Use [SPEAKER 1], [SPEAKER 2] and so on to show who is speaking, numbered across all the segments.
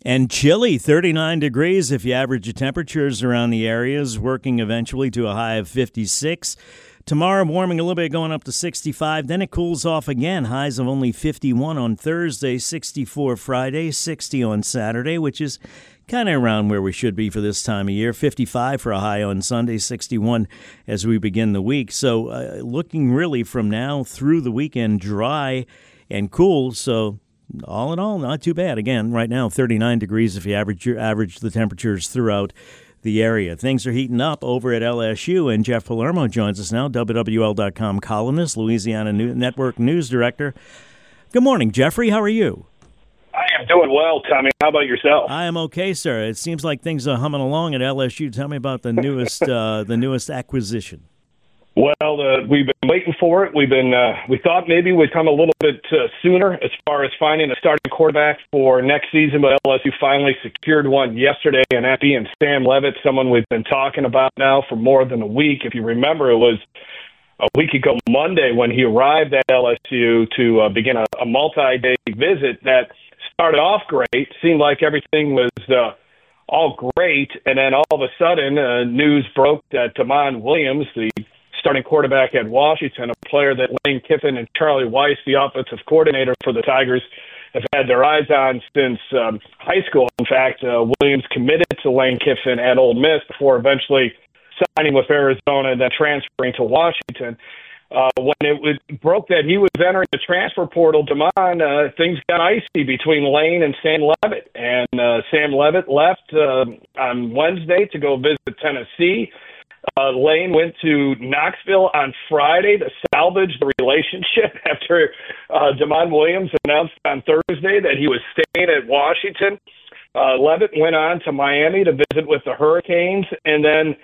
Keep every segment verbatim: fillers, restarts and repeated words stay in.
[SPEAKER 1] And chilly, thirty-nine degrees if you average the temperatures around the areas, working eventually to a high of fifty-six. Tomorrow, warming a little bit, going up to sixty-five. Then it cools off again. Highs of only fifty-one on Thursday, sixty-four Friday, sixty on Saturday, which is kind of around where we should be for this time of year. fifty-five for a high on Sunday, sixty-one as we begin the week. So uh, looking really from now through the weekend dry and cool. So all in all, not too bad. Again, right now, thirty-nine degrees if you average, average the temperatures throughout the area. Things are heating up over at L S U, and Jeff Palermo joins us now, W W L dot com columnist, Louisiana Network News Director. Good morning, Jeffrey. How are you?
[SPEAKER 2] I am doing well, Tommy. How about yourself?
[SPEAKER 1] I am okay, sir. It seems like things are humming along at L S U. Tell me about the newest uh, the newest acquisition.
[SPEAKER 2] Well, uh, we've been waiting for it. We've been uh, we thought maybe we'd come a little bit uh, sooner as far as finding a starting quarterback for next season, but L S U finally secured one yesterday, and that being Sam Leavitt, someone we've been talking about now for more than a week. If you remember, it was a week ago Monday when he arrived at L S U to uh, begin a, a multi-day visit that started off great. Seemed like everything was uh, all great, and then all of a sudden, uh, news broke that Damon Williams, the starting quarterback at Washington, a player that Lane Kiffin and Charlie Weiss, the offensive coordinator for the Tigers, have had their eyes on since um, high school. In fact, uh, Williams committed to Lane Kiffin at Ole Miss before eventually signing with Arizona and then transferring to Washington. Uh, when it was, broke that he was entering the transfer portal, Damon, uh, things got icy between Lane and Sam Leavitt. And uh, Sam Leavitt left uh, on Wednesday to go visit Tennessee. Uh, Lane went to Knoxville on Friday to salvage the relationship after uh, Damon Williams announced on Thursday that he was staying at Washington. Uh, Leavitt went on to Miami to visit with the Hurricanes, and then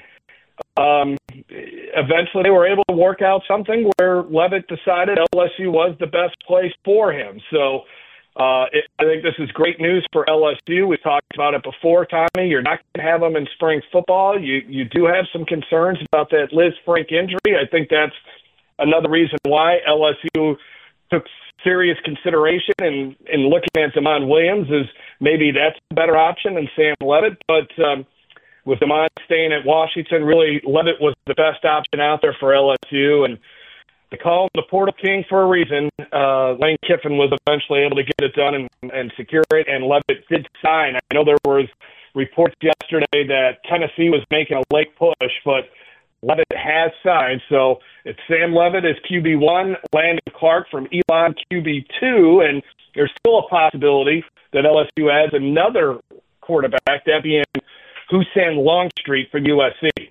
[SPEAKER 2] um, eventually they were able to work out something where Leavitt decided L S U was the best place for him. So Uh, it, I think this is great news for L S U. We've talked about it before, Tommy. You're not going to have them in spring football. You you do have some concerns about that Liz Frank injury. I think that's another reason why L S U took serious consideration in, in looking at Damon Williams is maybe that's a better option than Sam Leavitt. But um, with Damon staying at Washington, really Leavitt was the best option out there for L S U. And they call him the Portal King for a reason. Uh, Lane Kiffin was eventually able to get it done and, and secure it, and Leavitt did sign. I know there was reports yesterday that Tennessee was making a late push, but Leavitt has signed. So it's Sam Leavitt as Q B one, Landon Clark from Elon Q B two, and there's still a possibility that L S U adds another quarterback, that being Hussein Longstreet for U S C.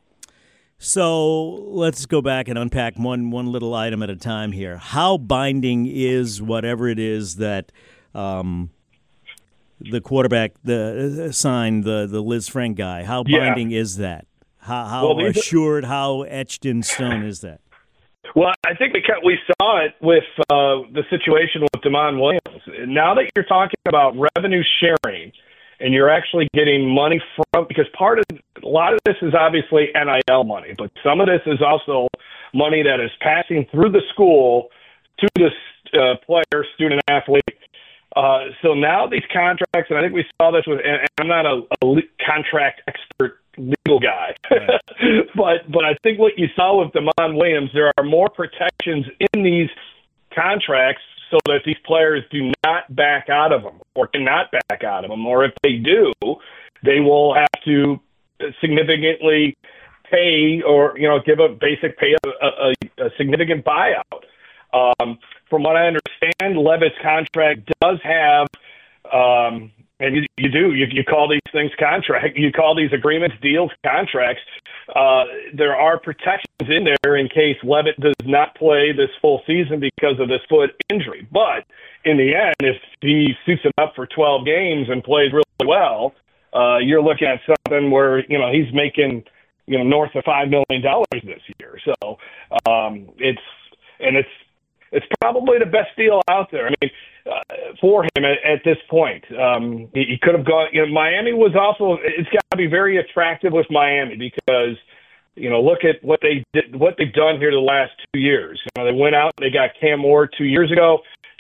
[SPEAKER 1] So let's go back and unpack one one little item at a time here. How binding is whatever it is that um, the quarterback the uh, signed, the the Liz Frank guy? How binding yeah. is that? How, how well, assured, are, how etched in stone is that?
[SPEAKER 2] Well, I think we kept, we saw it with uh, the situation with Damon Williams. Now that you're talking about revenue sharing, and you're actually getting money from, because part of, a lot of this is obviously N I L money, but some of this is also money that is passing through the school to the uh, player, student athlete. Uh, so now these contracts, and I think we saw this with, and I'm not a, a contract expert legal guy, right. but but I think what you saw with Damon Williams, there are more protections in these contracts so that these players do not back out of them or cannot back out of them. Or if they do, they will have to significantly pay or, you know, give a basic pay, a, a, a significant buyout. Um, from what I understand, Leavitt's contract does have, um, and you, you do, you, you call these things contract, you call these agreements, deals, contracts. Uh, there are protections in there in case Leavitt does not play this full season because of this foot injury. But in the end, if he suits it up for twelve games and plays really well, uh, you're looking at something where, you know, he's making, you know, north of five million dollars this year. So um, it's, and it's, it's probably the best deal out there. I mean, uh, for him at, at this point, um, he, he could have gone. You know, Miami was also. It's got to be very attractive with Miami because, you know, look at what they did, what they've done here the last two years. You know, they went out, they got Cam Ward two years ago.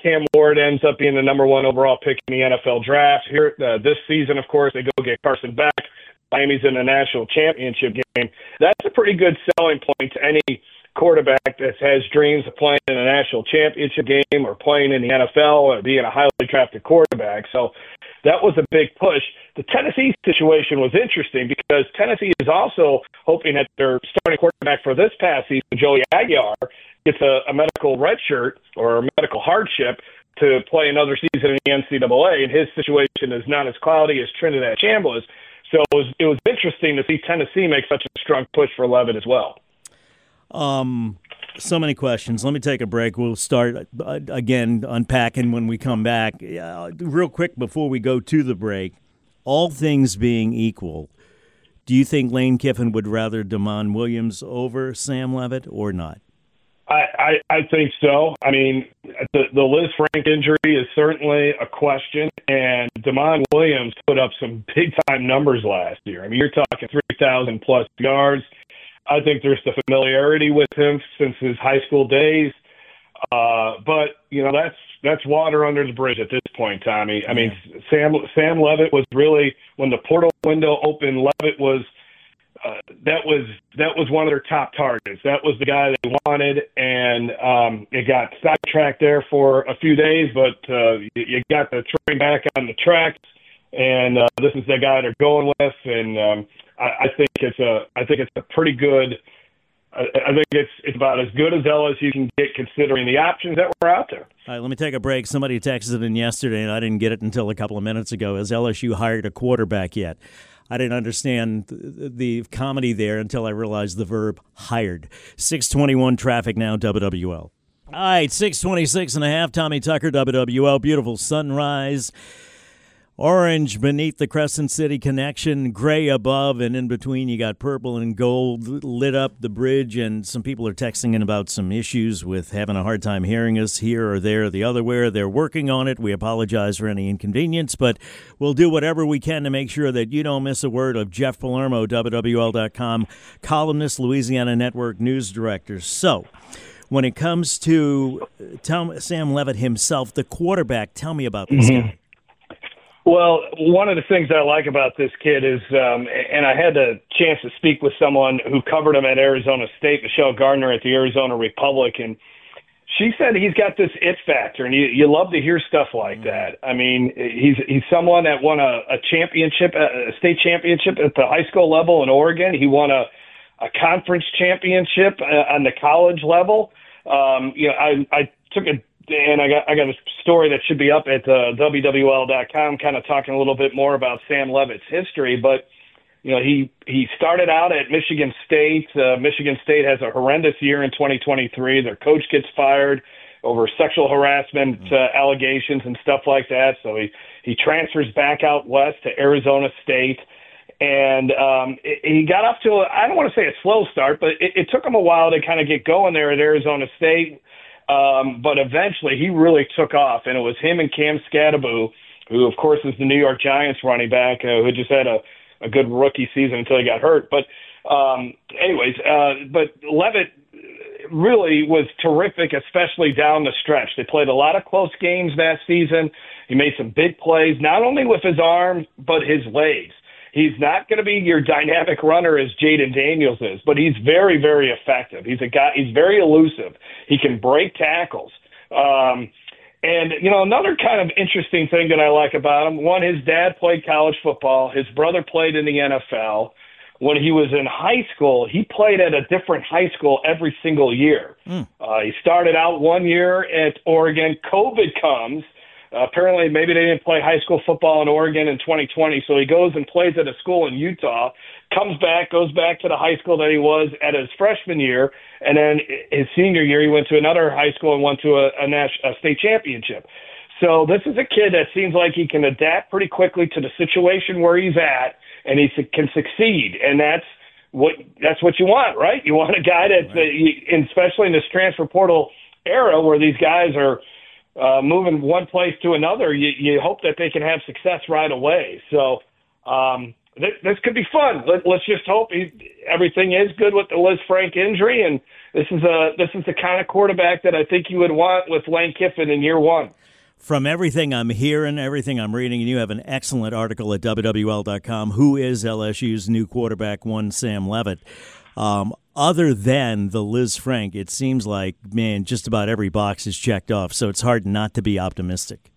[SPEAKER 2] Cam Ward ends up being the number one overall pick in the N F L draft. Here uh, this season, of course, they go get Carson Beck. Miami's in the national championship game. That's a pretty good selling point to any quarterback that has dreams of playing in a national championship game or playing in the N F L or being a highly drafted quarterback. So that was a big push. The Tennessee situation was interesting because Tennessee is also hoping that their starting quarterback for this past season, Joey Aguilar, gets a, a medical red shirt or a medical hardship to play another season in the N C double A, and his situation is not as cloudy as Trinidad Chambliss. So it was, it was interesting to see Tennessee make such a strong push for Leavitt as well.
[SPEAKER 1] Um, so many questions. Let me take a break. We'll start uh, again unpacking when we come back. Uh, real quick before we go to the break, all things being equal, do you think Lane Kiffin would rather Damon Williams over Sam Leavitt or not?
[SPEAKER 2] I, I, I think so. I mean, the, the Liz Frank injury is certainly a question, and Damon Williams put up some big-time numbers last year. I mean, you're talking three thousand plus yards. I think there's the familiarity with him since his high school days. Uh, but, you know, that's that's water under the bridge at this point, Tommy. I mean, yeah. Sam Sam Leavitt was really, when the portal window opened, Leavitt was uh, that was that was one of their top targets. That was the guy they wanted, and um, it got sidetracked there for a few days, but uh, you, you got the train back on the tracks, and uh, this is the guy they're going with, and um, I, I think it's a I think it's a pretty good. I, I think it's it's about as good as L S U can get considering the options that were out there.
[SPEAKER 1] All right, let me take a break. Somebody texted in yesterday, and I didn't get it until a couple of minutes ago. Has L S U hired a quarterback yet? I didn't understand the comedy there until I realized the verb hired. six twenty-one traffic now, W W L. All right, six twenty-six and a half, Tommy Tucker, W W L. Beautiful sunrise. Orange beneath the Crescent City connection, gray above, and in between you got purple and gold lit up the bridge, and some people are texting in about some issues with having a hard time hearing us here or there or the other where. They're working on it. We apologize for any inconvenience, but we'll do whatever we can to make sure that you don't miss a word of Jeff Palermo, W W L dot com, columnist, Louisiana Network news director. So, when it comes to tell, Sam Leavitt himself, the quarterback, tell me about this mm-hmm. guy.
[SPEAKER 2] Well, one of the things I like about this kid is, um, and I had a chance to speak with someone who covered him at Arizona State, Michelle Gardner at the Arizona Republic, and she said he's got this it factor, and you, you love to hear stuff like that. I mean, he's he's someone that won a, a championship, a state championship at the high school level in Oregon. He won a, a conference championship on the college level. Um, you know, I, I took a And I got I got a story that should be up at uh, W W L dot com, kind of talking a little bit more about Sam Leavitt's history. But you know, he he started out at Michigan State. Uh, Michigan State has a horrendous year in twenty twenty-three. Their coach gets fired over sexual harassment uh, allegations and stuff like that. So he he transfers back out west to Arizona State. And um, it, he got off to a, I don't want to say a slow start, but it, it took him a while to kind of get going there at Arizona State. Um, but eventually he really took off, and it was him and Cam Skattebo, who, of course, is the New York Giants running back, uh, who just had a, a good rookie season until he got hurt. But um, anyways, uh, but Leavitt really was terrific, especially down the stretch. They played a lot of close games that season. He made some big plays, not only with his arms, but his legs. He's not going to be your dynamic runner as Jaden Daniels is, but he's very, very effective. He's a guy. He's very elusive. He can break tackles. Um, and, you know, another kind of interesting thing that I like about him, one, his dad played college football. His brother played in the N F L. When he was in high school, he played at a different high school every single year. Mm. Uh, he started out one year at Oregon. COVID comes. Uh, apparently, maybe they didn't play high school football in Oregon in twenty twenty, so he goes and plays at a school in Utah, comes back, goes back to the high school that he was at his freshman year, and then his senior year he went to another high school and went to a, a, national, a state championship. So this is a kid that seems like he can adapt pretty quickly to the situation where he's at, and he can succeed, and that's what that's what you want, right? You want a guy that's, right. uh, especially in this transfer portal era where these guys are – Uh, moving one place to another, you, you hope that they can have success right away. So um, th- this could be fun. Let, let's just hope he, everything is good with the Liz Frank injury, and this is a this is the kind of quarterback that I think you would want with Lane Kiffin in year one.
[SPEAKER 1] From everything I'm hearing, everything I'm reading, and you have an excellent article at W W L dot com, who is L S U's new quarterback, one Sam Levitt. Um, other than the Liz Frank, it seems like, man, just about every box is checked off, so it's hard not to be optimistic.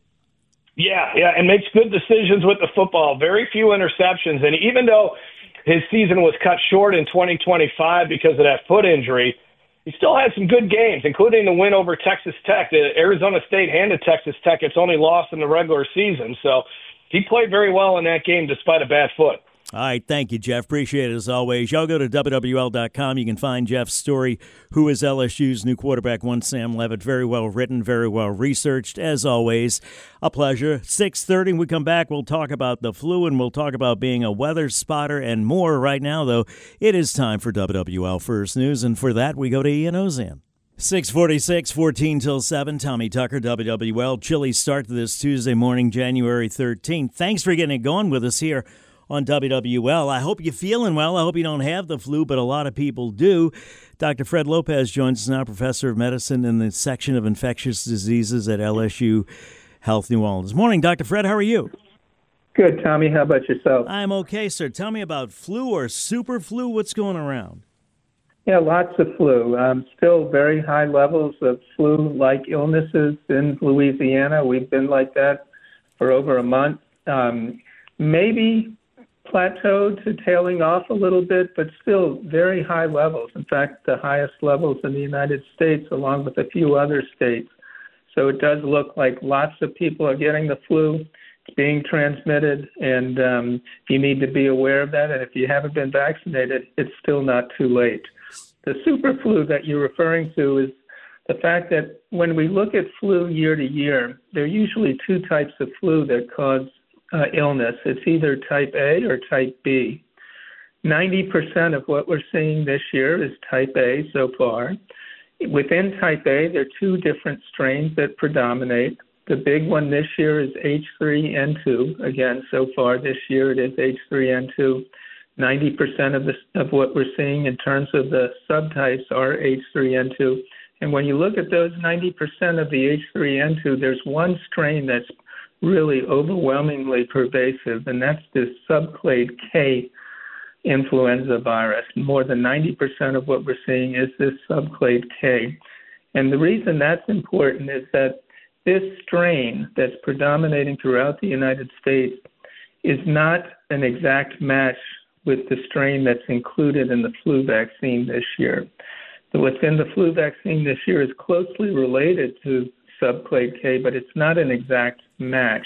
[SPEAKER 2] Yeah, yeah, and makes good decisions with the football. Very few interceptions, and even though his season was cut short in twenty twenty-five because of that foot injury, he still had some good games, including the win over Texas Tech. Arizona State handed Texas Tech its only loss in the regular season, so he played very well in that game despite a bad foot.
[SPEAKER 1] All right, thank you, Jeff. Appreciate it as always. Y'all go to W W L dot com. You can find Jeff's story, who is L S U's new quarterback, one Sam Levitt. Very well written, very well researched, as always. A pleasure. six thirty, when we come back, we'll talk about the flu, and we'll talk about being a weather spotter and more. Right now, though, it is time for W W L First News, and for that, we go to Ian Ozan. six forty-six, fourteen till seven. Tommy Tucker, W W L. Chilly start to this Tuesday morning, January thirteenth. Thanks for getting it going with us here on W W L. I hope you're feeling well. I hope you don't have the flu, but a lot of people do. Doctor Fred Lopez joins us now, professor of medicine in the section of infectious diseases at L S U Health New Orleans. Morning, Doctor Fred. How are you?
[SPEAKER 3] Good, Tommy. How about yourself?
[SPEAKER 1] I'm okay, sir. Tell me about flu or super flu. What's going around?
[SPEAKER 3] Yeah, lots of flu. Um, still very high levels of flu-like illnesses in Louisiana. We've been like that for over a month. Um, maybe plateaued to tailing off a little bit, but still very high levels. In fact, the highest levels in the United States, along with a few other states. So it does look like lots of people are getting the flu. It's being transmitted, and um, you need to be aware of that. And if you haven't been vaccinated, it's still not too late. The super flu that you're referring to is the fact that when we look at flu year to year, there are usually two types of flu that cause Uh, illness. It's either type A or type B. ninety percent of what we're seeing this year is type A so far. Within type A, there are two different strains that predominate. The big one this year is H three N two. Again, so far this year it is H three N two. ninety percent of, the, of what we're seeing in terms of the subtypes are H three N two. And when you look at those ninety percent of the H three N two, there's one strain that's really overwhelmingly pervasive, and that's this subclade K influenza virus. More than ninety percent of what we're seeing is this subclade K. And the reason that's important is that this strain that's predominating throughout the United States is not an exact match with the strain that's included in the flu vaccine this year. What's in the flu vaccine this year is closely related to subclade K, but it's not an exact match.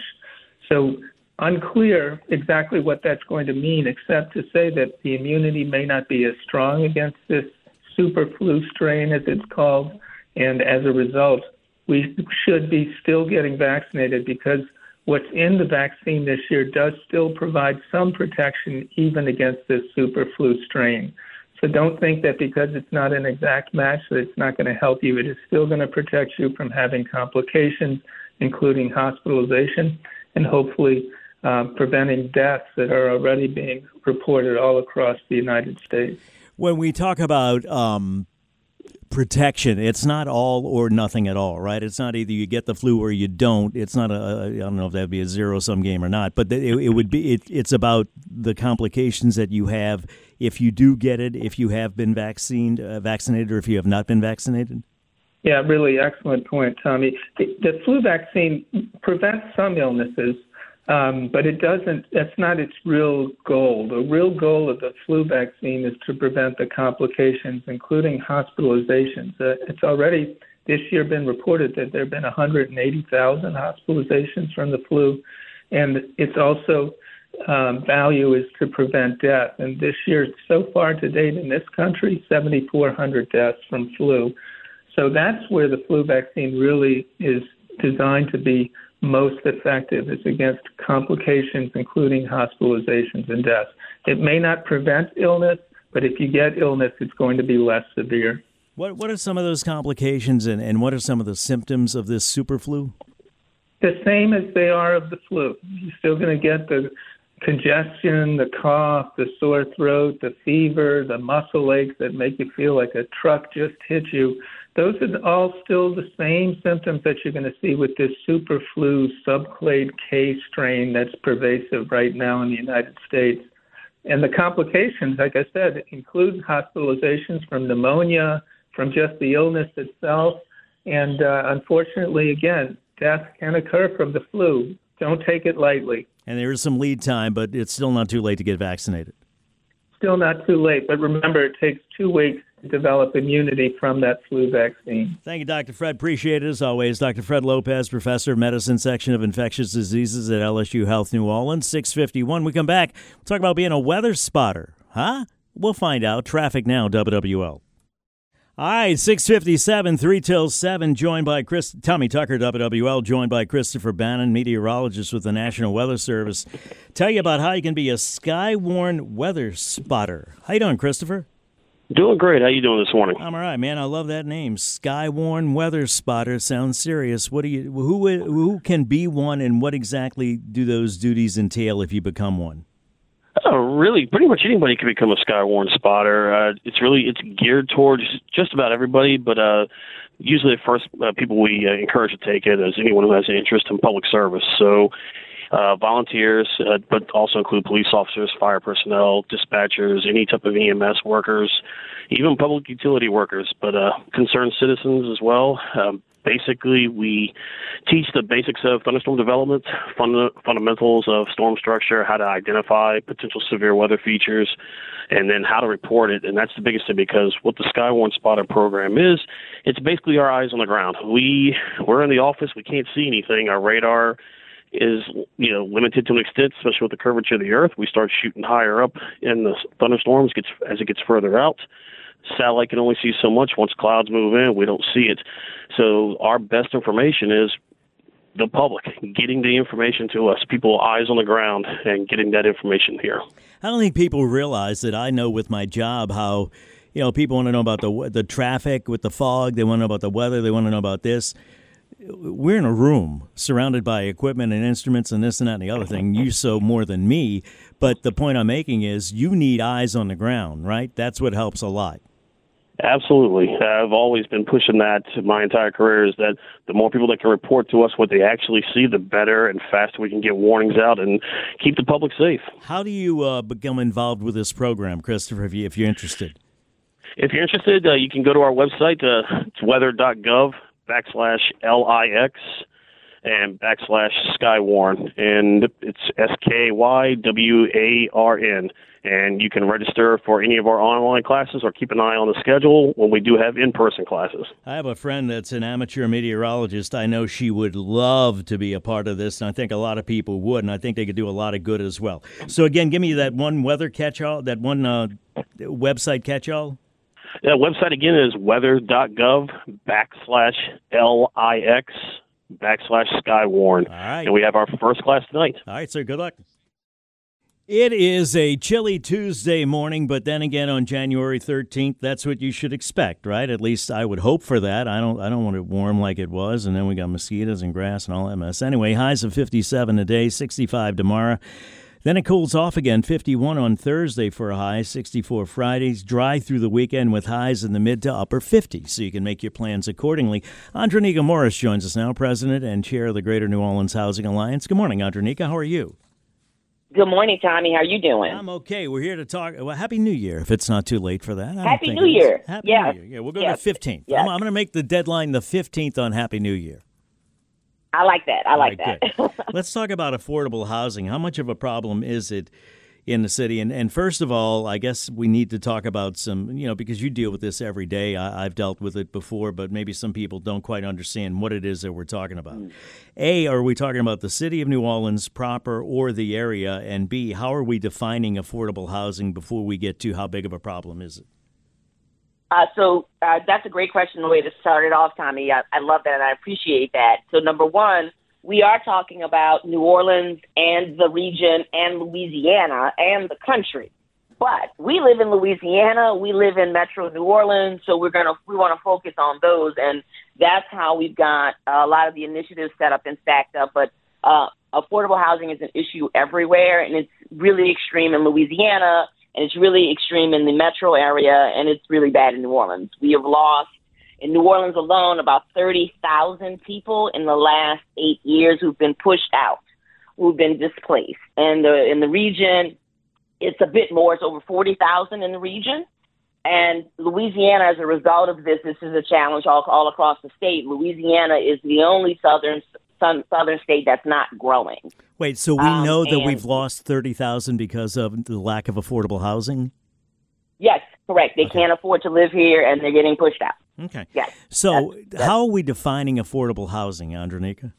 [SPEAKER 3] So unclear exactly what that's going to mean, except to say that the immunity may not be as strong against this super flu strain, as it's called, and as a result, we should be still getting vaccinated because what's in the vaccine this year does still provide some protection even against this super flu strain. So don't think that because it's not an exact match that it's not going to help you. It is still going to protect you from having complications, including hospitalization, and hopefully uh, preventing deaths that are already being reported all across the United States.
[SPEAKER 1] When we talk about um, protection, it's not all or nothing at all, right? It's not either you get the flu or you don't. It's not a, I don't know if that would be a zero-sum game or not, but it, it would be. It, it's about the complications that you have if you do get it, if you have been vaccinated, uh, vaccinated, or if you have not been vaccinated.
[SPEAKER 3] Yeah, really excellent point, Tommy. The, the flu vaccine prevents some illnesses, um, but it doesn't. That's not its real goal. The real goal of the flu vaccine is to prevent the complications, including hospitalizations. Uh, it's already this year been reported that there have been one hundred eighty thousand hospitalizations from the flu, and its also um, value is to prevent death. And this year, so far to date in this country, seven thousand four hundred deaths from flu. So that's where the flu vaccine really is designed to be most effective, is against complications, including hospitalizations and deaths. It may not prevent illness, but if you get illness, it's going to be less severe.
[SPEAKER 1] What what are some of those complications, and, and what are some of the symptoms of this super flu?
[SPEAKER 3] The same as they are of the flu. You're still going to get the congestion, the cough, the sore throat, the fever, the muscle aches that make you feel like a truck just hit you. Those are all still the same symptoms that you're going to see with this super flu subclade K strain that's pervasive right now in the United States. And the complications, like I said, include hospitalizations from pneumonia, from just the illness itself. And uh, unfortunately, again, death can occur from the flu. Don't take it lightly.
[SPEAKER 1] And there is some lead time, but it's still not too late to get vaccinated.
[SPEAKER 3] Still not too late, but remember, it takes two weeks to develop immunity from that flu vaccine.
[SPEAKER 1] Thank you, Doctor Fred. Appreciate it as always. Doctor Fred Lopez, Professor of Medicine, Section of Infectious Diseases at L S U Health New Orleans. six fifty-one. We come back. We'll talk about being a weather spotter. Huh? We'll find out. Traffic now, W W L. All right, six fifty-seven, three till seven, joined by Chris, Tommy Tucker, W W L, joined by Christopher Bannon, meteorologist with the National Weather Service. Tell you about how you can be a sky-worn weather spotter. How you doing, Christopher?
[SPEAKER 4] Doing great. How you doing this morning?
[SPEAKER 1] I'm all right, man. I love that name, sky-worn weather spotter. Sounds serious. What do you? Who who can be one, and what exactly do those duties entail if you become one?
[SPEAKER 4] Oh, really, pretty much anybody can become a sky-worn spotter. Uh, it's really it's geared towards just about everybody, but uh, usually the first uh, people we uh, encourage to take it is anyone who has an interest in public service. So uh, volunteers, uh, but also include police officers, fire personnel, dispatchers, any type of E M S workers, even public utility workers, but uh, concerned citizens as well. Um, Basically, we teach the basics of thunderstorm development, funda- fundamentals of storm structure, how to identify potential severe weather features, and then how to report it. And that's the biggest thing, because what the Skywarn Spotter program is, it's basically our eyes on the ground. We, we're in the office. We can't see anything. Our radar is, you know, limited to an extent, especially with the curvature of the Earth. We start shooting higher up in the thunderstorms gets, as it gets further out. Satellite can only see so much. Once clouds move in, we don't see it. So our best information is the public, getting the information to us, people eyes on the ground, and getting that information here.
[SPEAKER 1] I don't think people realize that I know with my job how, you know, people want to know about the the traffic with the fog. They want to know about the weather. They want to know about this. We're in a room surrounded by equipment and instruments and this and that and the other thing. You so more than me. But the point I'm making is you need eyes on the ground, right? That's what helps a lot.
[SPEAKER 4] Absolutely. I've always been pushing that my entire career, is that the more people that can report to us what they actually see, the better and faster we can get warnings out and keep the public safe.
[SPEAKER 1] How do you uh, become involved with this program, Christopher, if, you, if you're interested?
[SPEAKER 4] If you're interested, uh, you can go to our website. Uh, it's weather.gov backslash LIX and backslash Skywarn. And it's S K Y W A R N. And you can register for any of our online classes or keep an eye on the schedule when we do have in-person classes.
[SPEAKER 1] I have a friend that's an amateur meteorologist. I know she would love to be a part of this, and I think a lot of people would, and I think they could do a lot of good as well. So, again, give me that one weather catch-all, that one uh, website catch-all.
[SPEAKER 4] The website, again, is weather.gov backslash LIX backslash Skywarn.
[SPEAKER 1] All right.
[SPEAKER 4] And we have our first class tonight.
[SPEAKER 1] All right, sir. Good luck. It is a chilly Tuesday morning, but then again on January thirteenth, that's what you should expect, right? At least I would hope for that. I don't I don't want it warm like it was, and then we got mosquitoes and grass and all that mess. Anyway, highs of fifty-seven today, sixty-five tomorrow. Then it cools off again, fifty-one on Thursday for a high, sixty-four Fridays. Dry through the weekend with highs in the mid to upper fifties, so you can make your plans accordingly. Andronika Morris joins us now, President and Chair of the Greater New Orleans Housing Alliance. Good morning, Andronika. How are you?
[SPEAKER 5] Good morning, Tommy. How are you doing?
[SPEAKER 1] I'm okay. We're here to talk. Well, Happy New Year, if it's not too late for that. I
[SPEAKER 5] Happy New Year.
[SPEAKER 1] Happy
[SPEAKER 5] yes.
[SPEAKER 1] New Year. Yeah, we'll go
[SPEAKER 5] yes.
[SPEAKER 1] to the fifteenth.
[SPEAKER 5] Yes.
[SPEAKER 1] I'm, I'm going to make the deadline the fifteenth on Happy New Year.
[SPEAKER 5] I like that. I like
[SPEAKER 1] right,
[SPEAKER 5] that.
[SPEAKER 1] Let's talk about affordable housing. How much of a problem is it in the city? And and first of all, I guess we need to talk about some, you know, because you deal with this every day. I, I've dealt with it before, but maybe some people don't quite understand what it is that we're talking about. Mm. A, are we talking about the city of New Orleans proper or the area? And B, how are we defining affordable housing before we get to how big of a problem is it?
[SPEAKER 5] Uh, so uh, that's a great question, the way to start it off, Tommy. I, I love that, and I appreciate that. So number one, we are talking about New Orleans and the region and Louisiana and the country. But we live in Louisiana, we live in Metro New Orleans, so we're gonna we want to focus on those, and that's how we've got a lot of the initiatives set up and stacked up. But uh, affordable housing is an issue everywhere, and it's really extreme in Louisiana, and it's really extreme in the metro area, and it's really bad in New Orleans. We have lost, in New Orleans alone, about thirty thousand people in the last eight years who've been pushed out, who've been displaced. And the, in the region, it's a bit more. It's over forty thousand in the region. And Louisiana, as a result of this, this is a challenge all, all across the state. Louisiana is the only southern southern state that's not growing.
[SPEAKER 1] Wait, so we
[SPEAKER 5] um,
[SPEAKER 1] know that
[SPEAKER 5] and,
[SPEAKER 1] we've lost thirty thousand because of the lack of affordable housing?
[SPEAKER 5] Yes, correct. They
[SPEAKER 1] okay.
[SPEAKER 5] can't afford to live here, and they're getting pushed out.
[SPEAKER 1] Okay.
[SPEAKER 5] Yes.
[SPEAKER 1] So
[SPEAKER 5] that's, that's,
[SPEAKER 1] how are we defining affordable housing, Andronika?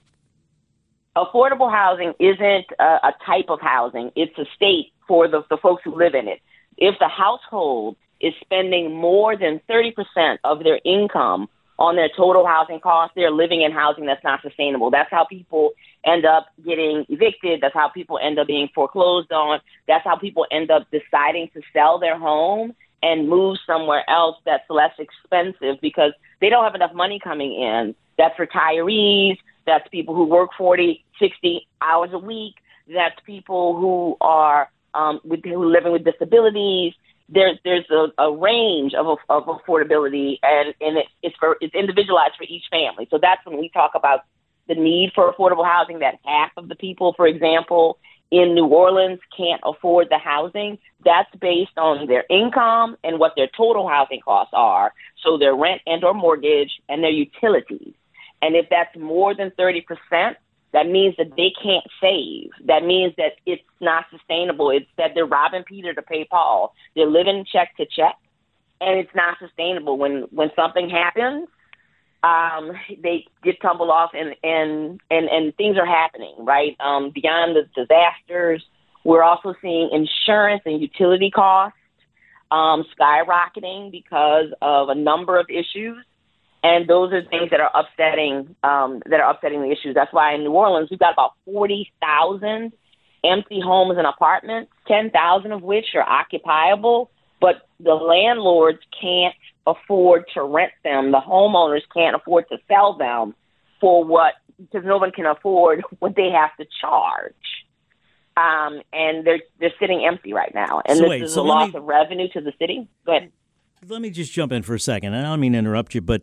[SPEAKER 5] Affordable housing isn't a, a type of housing. It's a state for the, the folks who live in it. If the household is spending more than thirty percent of their income on their total housing costs, they're living in housing that's not sustainable. That's how people end up getting evicted. That's how people end up being foreclosed on. That's how people end up deciding to sell their home and move somewhere else that's less expensive because they don't have enough money coming in. That's retirees. That's people who work forty, sixty hours a week. That's people who are um, with, who are living with disabilities. There's there's a, a range of of affordability, and, and it, it's for it's individualized for each family. So that's when we talk about the need for affordable housing. That half of the people, for example, in New Orleans can't afford the housing. That's based on their income and what their total housing costs are. So their rent and or mortgage and their utilities. And if that's more than thirty percent, that means that they can't save. That means that it's not sustainable. It's that they're robbing Peter to pay Paul. They're living check to check, and it's not sustainable. When when something happens, um, they get tumbled off, and, and, and, and things are happening, right? Um, beyond the disasters, we're also seeing insurance and utility costs um, skyrocketing because of a number of issues. And those are things that are upsetting um, that are upsetting the issues. That's why in New Orleans, we've got about forty thousand empty homes and apartments, ten thousand of which are occupiable, but the landlords can't afford to rent them. The homeowners can't afford to sell them for what, because no one can afford what they have to charge. Um, and they're they're sitting empty right now. And
[SPEAKER 1] so
[SPEAKER 5] this
[SPEAKER 1] wait,
[SPEAKER 5] is
[SPEAKER 1] so
[SPEAKER 5] a loss
[SPEAKER 1] me...
[SPEAKER 5] of revenue to the city. Go ahead.
[SPEAKER 1] Let me just jump in for a second. I don't mean to interrupt you, but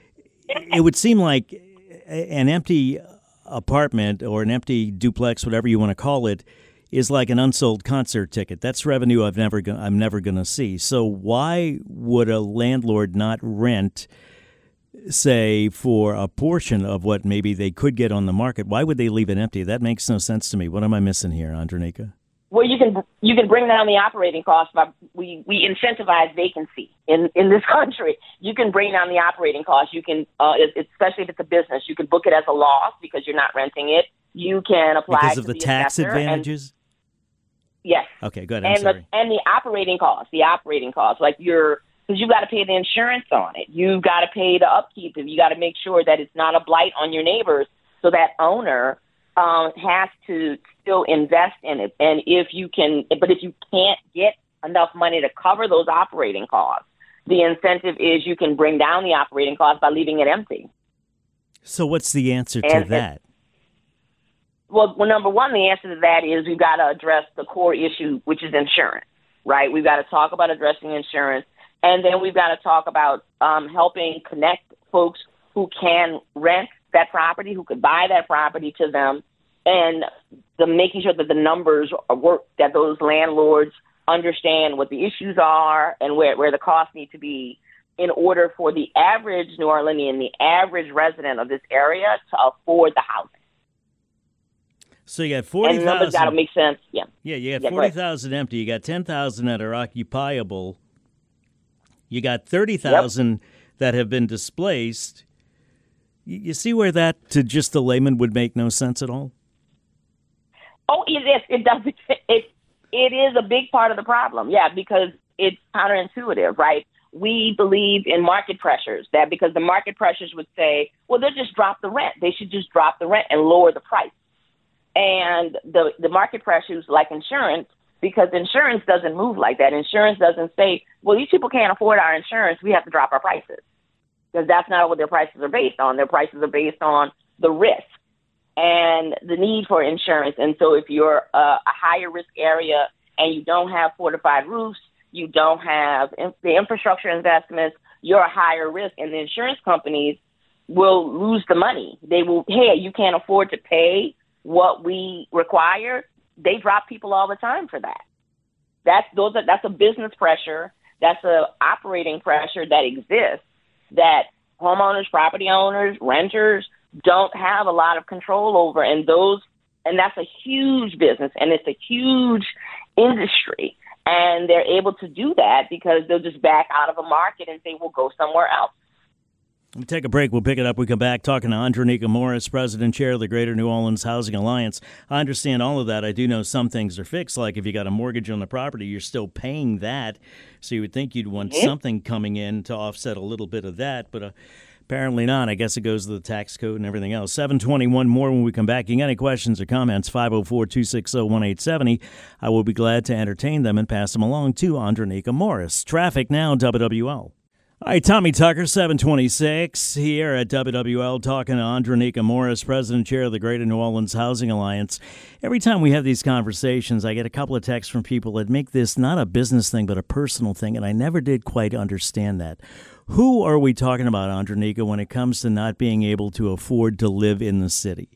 [SPEAKER 1] it would seem like an empty apartment or an empty duplex, whatever you want to call it, is like an unsold concert ticket. That's revenue I've never go- I'm never going to see. So why would a landlord not rent, say, for a portion of what maybe they could get on the market? Why would they leave it empty? That makes no sense to me. What am I missing here, Andronika?
[SPEAKER 5] Well, you can you can bring down the operating costs by we, we incentivize vacancy in, in this country. You can bring down the operating costs. You can, uh, especially if it's a business, you can book it as a loss because you're not renting it. You can apply
[SPEAKER 1] because of
[SPEAKER 5] to
[SPEAKER 1] the tax advantages.
[SPEAKER 5] And, yes.
[SPEAKER 1] Okay, good. I'm
[SPEAKER 5] and
[SPEAKER 1] sorry.
[SPEAKER 5] the and the operating costs, the operating costs, like you're because you got to pay the insurance on it. You've got to pay the upkeep. You got to make sure that it's not a blight on your neighbors, so that owner um, has to still invest in it. And if you can, but if you can't get enough money to cover those operating costs, the incentive is you can bring down the operating costs by leaving it empty.
[SPEAKER 1] So what's the answer to
[SPEAKER 5] and,
[SPEAKER 1] that?
[SPEAKER 5] And, well, well, number one, the answer to that is we've got to address the core issue, which is insurance, right? We've got to talk about addressing insurance, and then we've got to talk about um, helping connect folks who can rent that property, who could buy that property to them, and the making sure that the numbers work, that those landlords understand what the issues are and where, where the costs need to be in order for the average New Orleanian, the average resident of this area to afford the housing.
[SPEAKER 1] So you got forty thousand.
[SPEAKER 5] And the numbers got to make sense. Yeah.
[SPEAKER 1] Yeah, you got
[SPEAKER 5] yeah,
[SPEAKER 1] forty thousand empty. You got ten thousand that are occupiable. You got thirty thousand yep. that have been displaced. You, you see where that, to just the layman, would make no sense at all?
[SPEAKER 5] Oh, it is. It does. It, it is a big part of the problem. Yeah, because it's counterintuitive, right? We believe in market pressures, that because the market pressures would say, well, they'll just drop the rent. They should just drop the rent and lower the price. And the, the market pressures, like insurance, because insurance doesn't move like that. Insurance doesn't say, well, these people can't afford our insurance, we have to drop our prices. Because that's not what their prices are based on. Their prices are based on the risk. and the need for insurance. And so if you're a, a higher risk area and you don't have fortified roofs, you don't have in, the infrastructure investments, you're a higher risk, and the insurance companies will lose the money. They will, hey, you can't afford to pay what we require. They drop people all the time for that. That's those are, that's a business pressure. That's a operating pressure that exists that homeowners, property owners, renters don't have a lot of control over. And those, and that's a huge business, and it's a huge industry. And they're able to do that because they'll just back out of a market and say, we'll go somewhere else.
[SPEAKER 1] We'll take a break. We'll pick it up. We come back talking to Andronika Morris, President Chair of the Greater New Orleans Housing Alliance. I understand all of that. I do know some things are fixed, like if you got a mortgage on the property, you're still paying that. So you would think you'd want mm-hmm. something coming in to offset a little bit of that, but uh, apparently not. I guess it goes to the tax code and everything else. seven twenty-one more when we come back. You got any questions or comments, five oh four, two six oh, one eight seven oh. I will be glad to entertain them and pass them along to Andronika Morris. Traffic now, W W L. All right, Tommy Tucker, seven twenty-six, here at W W L, talking to Andronika Morris, President Chair of the Greater New Orleans Housing Alliance. Every time we have these conversations, I get a couple of texts from people that make this not a business thing, but a personal thing, and I never did quite understand that. Who are we talking about, Andronika, when it comes to not being able to afford to live in the city?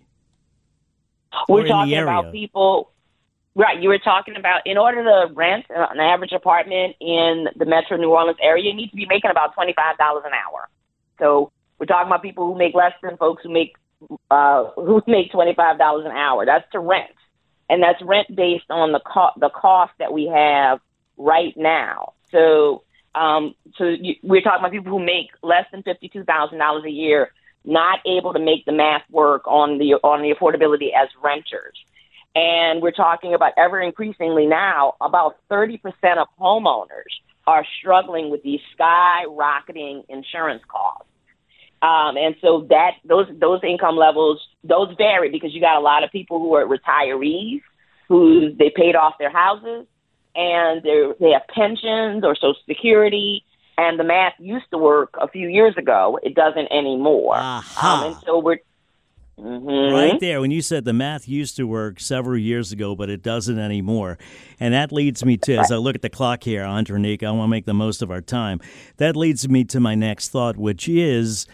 [SPEAKER 5] We're talking about people... Right, you were talking about in order to rent an average apartment in the Metro New Orleans area, you need to be making about twenty-five dollars an hour. So we're talking about people who make less than folks who make uh, who make twenty-five dollars an hour. That's to rent, and that's rent based on the co- the cost that we have right now. So, um, so you, we're talking about people who make less than fifty-two thousand dollars a year, not able to make the math work on the on the affordability as renters. And we're talking about ever increasingly now, about thirty percent of homeowners are struggling with these skyrocketing insurance costs. Um, and so that those those income levels, those vary because you got a lot of people who are retirees, who they paid off their houses, and they they have pensions or Social Security, and the math used to work a few years ago. It doesn't anymore.
[SPEAKER 1] Uh-huh.
[SPEAKER 5] Um, and so we're Mm-hmm.
[SPEAKER 1] Right there, when you said the math used to work several years ago, but it doesn't anymore. And that leads me to, as I look at the clock here, Andronika, I want to make the most of our time. That leads me to my next thought, which is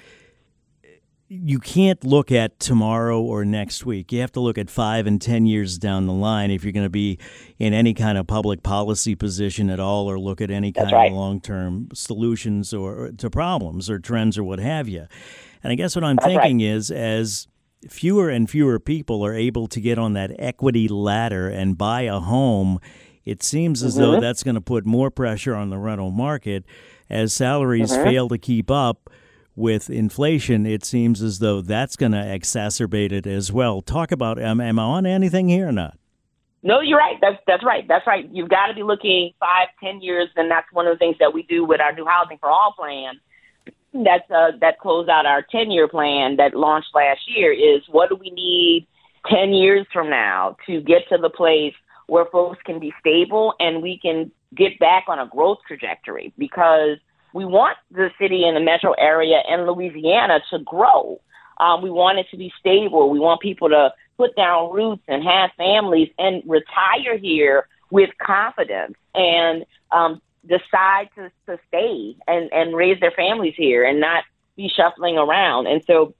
[SPEAKER 1] you can't look at tomorrow or next week. You have to look at five and ten years down the line if you're going to be in any kind of public policy position at all, or look at any kind
[SPEAKER 5] right.
[SPEAKER 1] of long-term solutions or, or to problems or trends or what have you. And I guess what I'm
[SPEAKER 5] That's
[SPEAKER 1] thinking
[SPEAKER 5] right.
[SPEAKER 1] is as fewer and fewer people are able to get on that equity ladder and buy a home, it seems as mm-hmm. though that's going to put more pressure on the rental market. As salaries mm-hmm. fail to keep up with inflation, it seems as though that's going to exacerbate it as well. Talk about, am, am I on anything here or not?
[SPEAKER 5] No, you're right. That's that's right. That's right. You've got to be looking five, ten years, and that's one of the things that we do with our new Housing for All plan. That's uh, that closed out our ten-year plan that launched last year is what do we need ten years from now to get to the place where folks can be stable and we can get back on a growth trajectory, because we want the city and the metro area and Louisiana to grow. Um, we want it to be stable. We want people to put down roots and have families and retire here with confidence and um decide to, to stay and, and raise their families here and not be shuffling around. And so,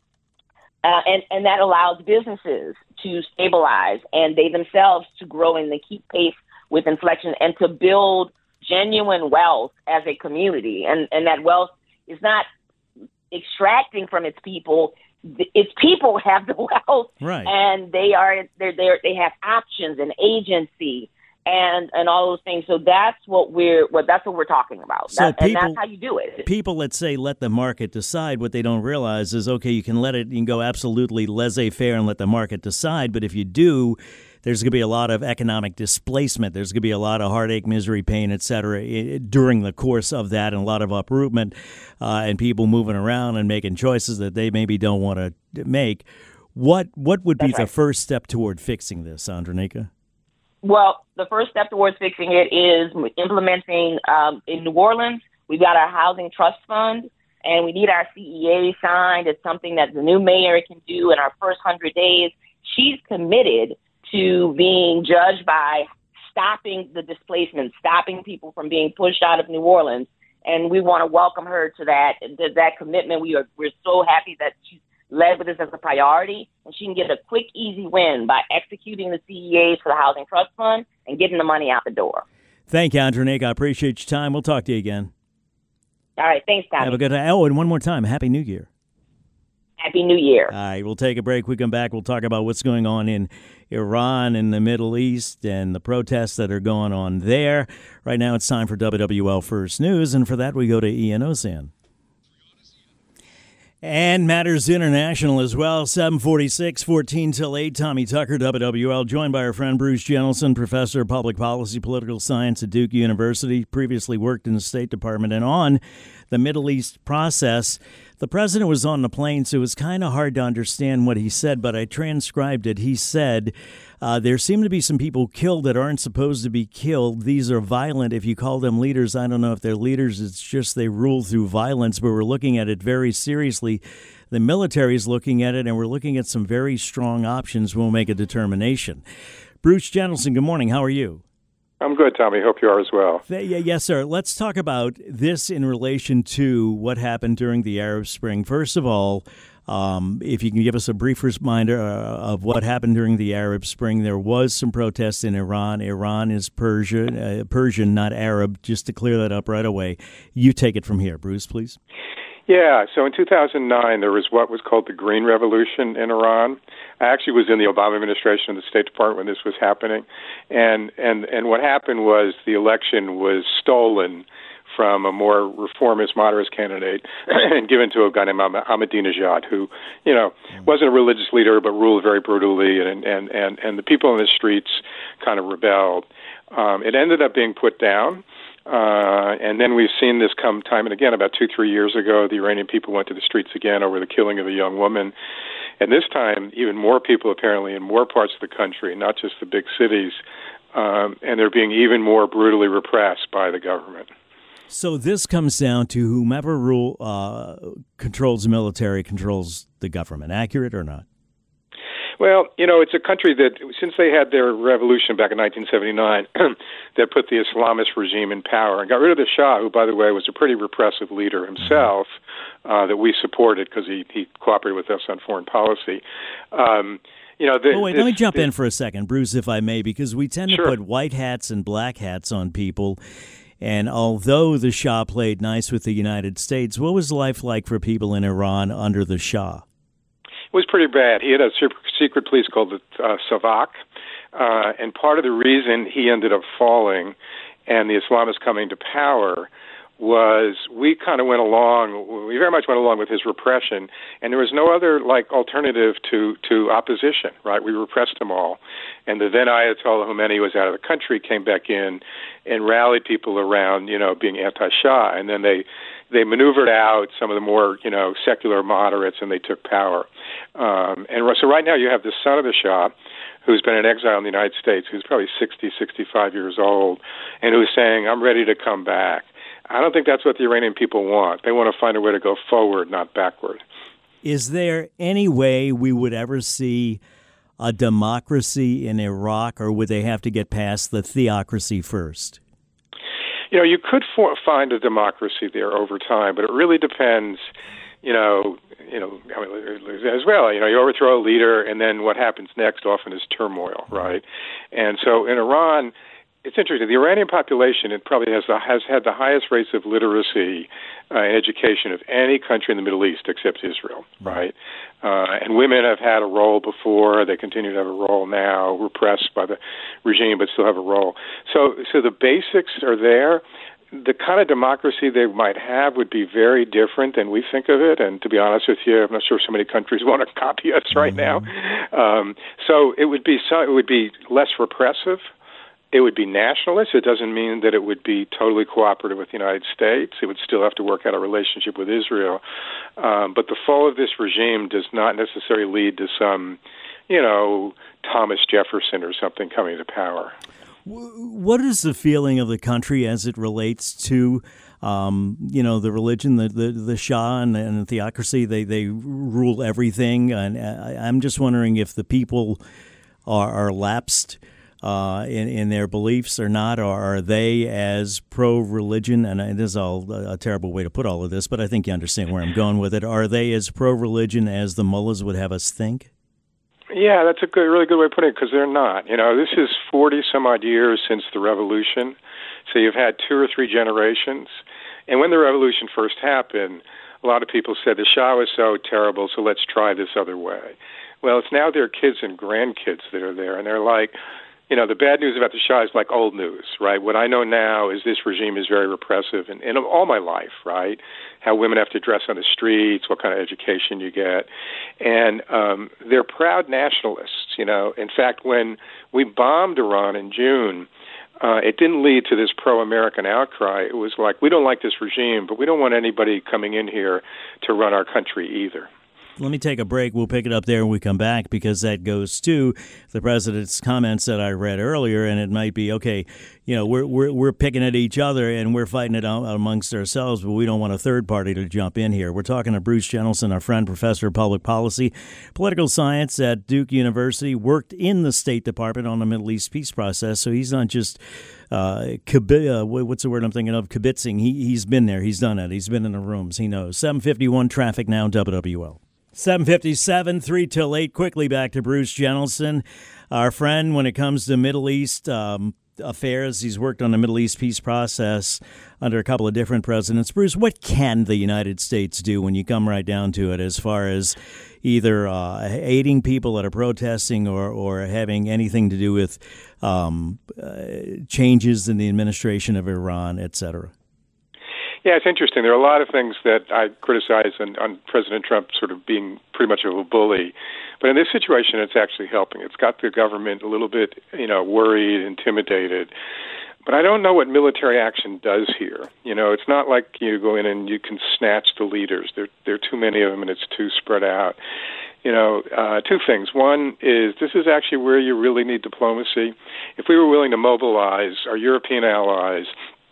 [SPEAKER 5] uh, and, and that allows businesses to stabilize and they themselves to grow and they keep pace with inflation and to build genuine wealth as a community. And, and that wealth is not extracting from its people. Its people have the wealth,
[SPEAKER 1] right.
[SPEAKER 5] and they are, they're, they're, they have options and agency and and all those things. So that's what we're what that's what we're talking about.
[SPEAKER 1] So
[SPEAKER 5] that,
[SPEAKER 1] people,
[SPEAKER 5] and that's how you do it.
[SPEAKER 1] People that say let the market decide, what they don't realize is, okay, you can let it, you can go absolutely laissez-faire and let the market decide, but if you do, there's going to be a lot of economic displacement. There's going to be a lot of heartache, misery, pain, et cetera, during the course of that, and a lot of uprootment uh, and people moving around and making choices that they maybe don't want to make. What what would be
[SPEAKER 5] that's
[SPEAKER 1] the
[SPEAKER 5] right.
[SPEAKER 1] first step toward fixing this, Andronika?
[SPEAKER 5] Well, the first step towards fixing it is implementing um, in New Orleans. We've got our housing trust fund, and we need our C E A signed. It's something that the new mayor can do in our first hundred days. she's committed to being judged by stopping the displacement, stopping people from being pushed out of New Orleans. And we want to welcome her to that, to that commitment. We are, we're so happy that she's led with this as a priority, and she can get a quick, easy win by executing the C E As for the Housing Trust Fund and getting the money out the door.
[SPEAKER 1] Thank you, Andronique. I appreciate your time. We'll talk to you again.
[SPEAKER 5] All right. Thanks, Tommy.
[SPEAKER 1] Have a good day. Oh, and one more time, Happy New Year.
[SPEAKER 5] Happy New Year.
[SPEAKER 1] All right, we'll take a break. We come back, we'll talk about what's going on in Iran and the Middle East and the protests that are going on there. Right now it's time for W W L First News, and for that we go to Ian Ozan. And Matters International as well, seven forty-six, fourteen till eight. Tommy Tucker, W W L, joined by our friend Bruce Jennelson, professor of public policy, political science at Duke University, previously worked in the State Department. And on the Middle East process, the president was on the plane, so it was kind of hard to understand what he said, but I transcribed it. He said, uh, there seem to be some people killed that aren't supposed to be killed. These are violent. If you call them leaders, I don't know if they're leaders. It's just they rule through violence, but we're looking at it very seriously. The military is looking at it, and we're looking at some very strong options. We'll make a determination. Bruce Jennelson, good morning. How are you?
[SPEAKER 6] I'm good, Tommy. Hope you are as well.
[SPEAKER 1] Yes, sir. Let's talk about this in relation to what happened during the Arab Spring. First of all, um, if you can give us a brief reminder uh, of what happened during the Arab Spring. There was some protests in Iran. Iran is Persian, uh, Persian, not Arab, just to clear that up right away. You take it from here, Bruce, please.
[SPEAKER 6] Yeah, so in two thousand nine, there was what was called the Green Revolution in Iran. I actually was in the Obama administration of the State Department when this was happening. And, and, and what happened was the election was stolen from a more reformist, moderate candidate and given to a guy named Ahmadinejad, who, you know, wasn't a religious leader but ruled very brutally, and, and, and, and the people in the streets kind of rebelled. Um, it ended up being put down. Uh, and then we've seen this come time and again. About two, three years ago, the Iranian people went to the streets again over the killing of a young woman. And this time, even more people apparently in more parts of the country, not just the big cities, um, and they're being even more brutally repressed by the government.
[SPEAKER 1] So this comes down to whomever rule uh, controls the military controls the government. Accurate or not?
[SPEAKER 6] Well, you know, it's a country that, since they had their revolution back in nineteen seventy-nine, that put the Islamist regime in power and got rid of the Shah, who, by the way, was a pretty repressive leader himself, uh, that we supported because he, he cooperated with us on foreign policy. Um, you know, the,
[SPEAKER 1] oh, wait,
[SPEAKER 6] this,
[SPEAKER 1] let me jump
[SPEAKER 6] this,
[SPEAKER 1] in for a second, Bruce, if I may, because we tend
[SPEAKER 6] sure.
[SPEAKER 1] to put white hats and black hats on people. And although the Shah played nice with the United States, what was life like for people in Iran under the Shah?
[SPEAKER 6] It was pretty bad. He had a secret police called the uh, Savak, uh, and part of the reason he ended up falling and the Islamists coming to power was we kind of went along, we very much went along with his repression, and there was no other, like, alternative to, to opposition, right? We repressed them all. And the then Ayatollah Khomeini was out of the country, came back in, and rallied people around, you know, being anti-Shah, and then they they maneuvered out some of the more, you know, secular moderates, and they took power. Um, and so right now you have the son of the Shah, who's been in exile in the United States, who's probably sixty, sixty-five years old, and who's saying, I'm ready to come back. I don't think that's what the Iranian people want. They want to find a way to go forward, not backward.
[SPEAKER 1] Is there any way we would ever see a democracy in Iraq, or would they have to get past the theocracy first?
[SPEAKER 6] You know, you could for- find a democracy there over time, but it really depends, you know, you know, I mean, as well, you know, you overthrow a leader, and then what happens next often is turmoil, right? And so in Iran, it's interesting. The Iranian population, it probably has the, has had the highest rates of literacy uh, and education of any country in the Middle East except Israel, right? Uh, and women have had a role before. They continue to have a role now, repressed by the regime, but still have a role. So, so the basics are there. The kind of democracy they might have would be very different than we think of it. And to be honest with you, I'm not sure so many countries want to copy us right now. Um, so it would be so, it would be less repressive. It would be nationalist. It doesn't mean that it would be totally cooperative with the United States. It would still have to work out a relationship with Israel. Um, but the fall of this regime does not necessarily lead to some, you know, Thomas Jefferson or something coming to power.
[SPEAKER 1] What is the feeling of the country as it relates to, um, you know, the religion, the, the, the Shah and, and the theocracy? They they rule everything, and I, I'm just wondering if the people are, are lapsed uh, in in their beliefs or not, or are they as pro-religion? And this is all a terrible way to put all of this, but I think you understand where I'm going with it. Are they as pro-religion as the mullahs would have us think?
[SPEAKER 6] Yeah, that's a good, really good way of putting it, because they're not. You know, this is forty some odd years since the revolution, so you've had two or three generations. And when the revolution first happened, a lot of people said the Shah was so terrible, so let's try this other way. Well, it's now their kids and grandkids that are there, and they're like, you know, the bad news about the Shah is like old news, right? What I know now is this regime is very repressive, and in all my life, right? How women have to dress on the streets, what kind of education you get. And um, they're proud nationalists, you know. In fact, when we bombed Iran in June, uh, it didn't lead to this pro-American outcry. It was like, we don't like this regime, but we don't want anybody coming in here to run our country either.
[SPEAKER 1] Let me take a break. We'll pick it up there when we come back, because that goes to the president's comments that I read earlier, and it might be, okay, you know, we're we're we're picking at each other and we're fighting it out amongst ourselves, but we don't want a third party to jump in here. We're talking to Bruce Jentleson, our friend, professor of public policy, political science at Duke University, worked in the State Department on the Middle East peace process, so he's not just Uh, kibi- uh, what's the word I'm thinking of? Kibitzing. He, he's been there. He's done it. He's been in the rooms. He knows. seven fifty-one traffic now, W W L. seven fifty-seven, three till eight. Quickly back to Bruce Jentleson, our friend when it comes to Middle East um, affairs. He's worked on the Middle East peace process under a couple of different presidents. Bruce, what can the United States do when you come right down to it, as far as either uh, aiding people that are protesting or, or having anything to do with um, uh, changes in the administration of Iran, et cetera?
[SPEAKER 6] Yeah, it's interesting. There are a lot of things that I criticize on, on President Trump sort of being pretty much of a bully. But in this situation, it's actually helping. It's got the government a little bit, you know, worried, intimidated. But I don't know what military action does here. You know, it's not like you go in and you can snatch the leaders. There, there are too many of them, and it's too spread out. You know, uh, two things. One is this is actually where you really need diplomacy. If we were willing to mobilize our European allies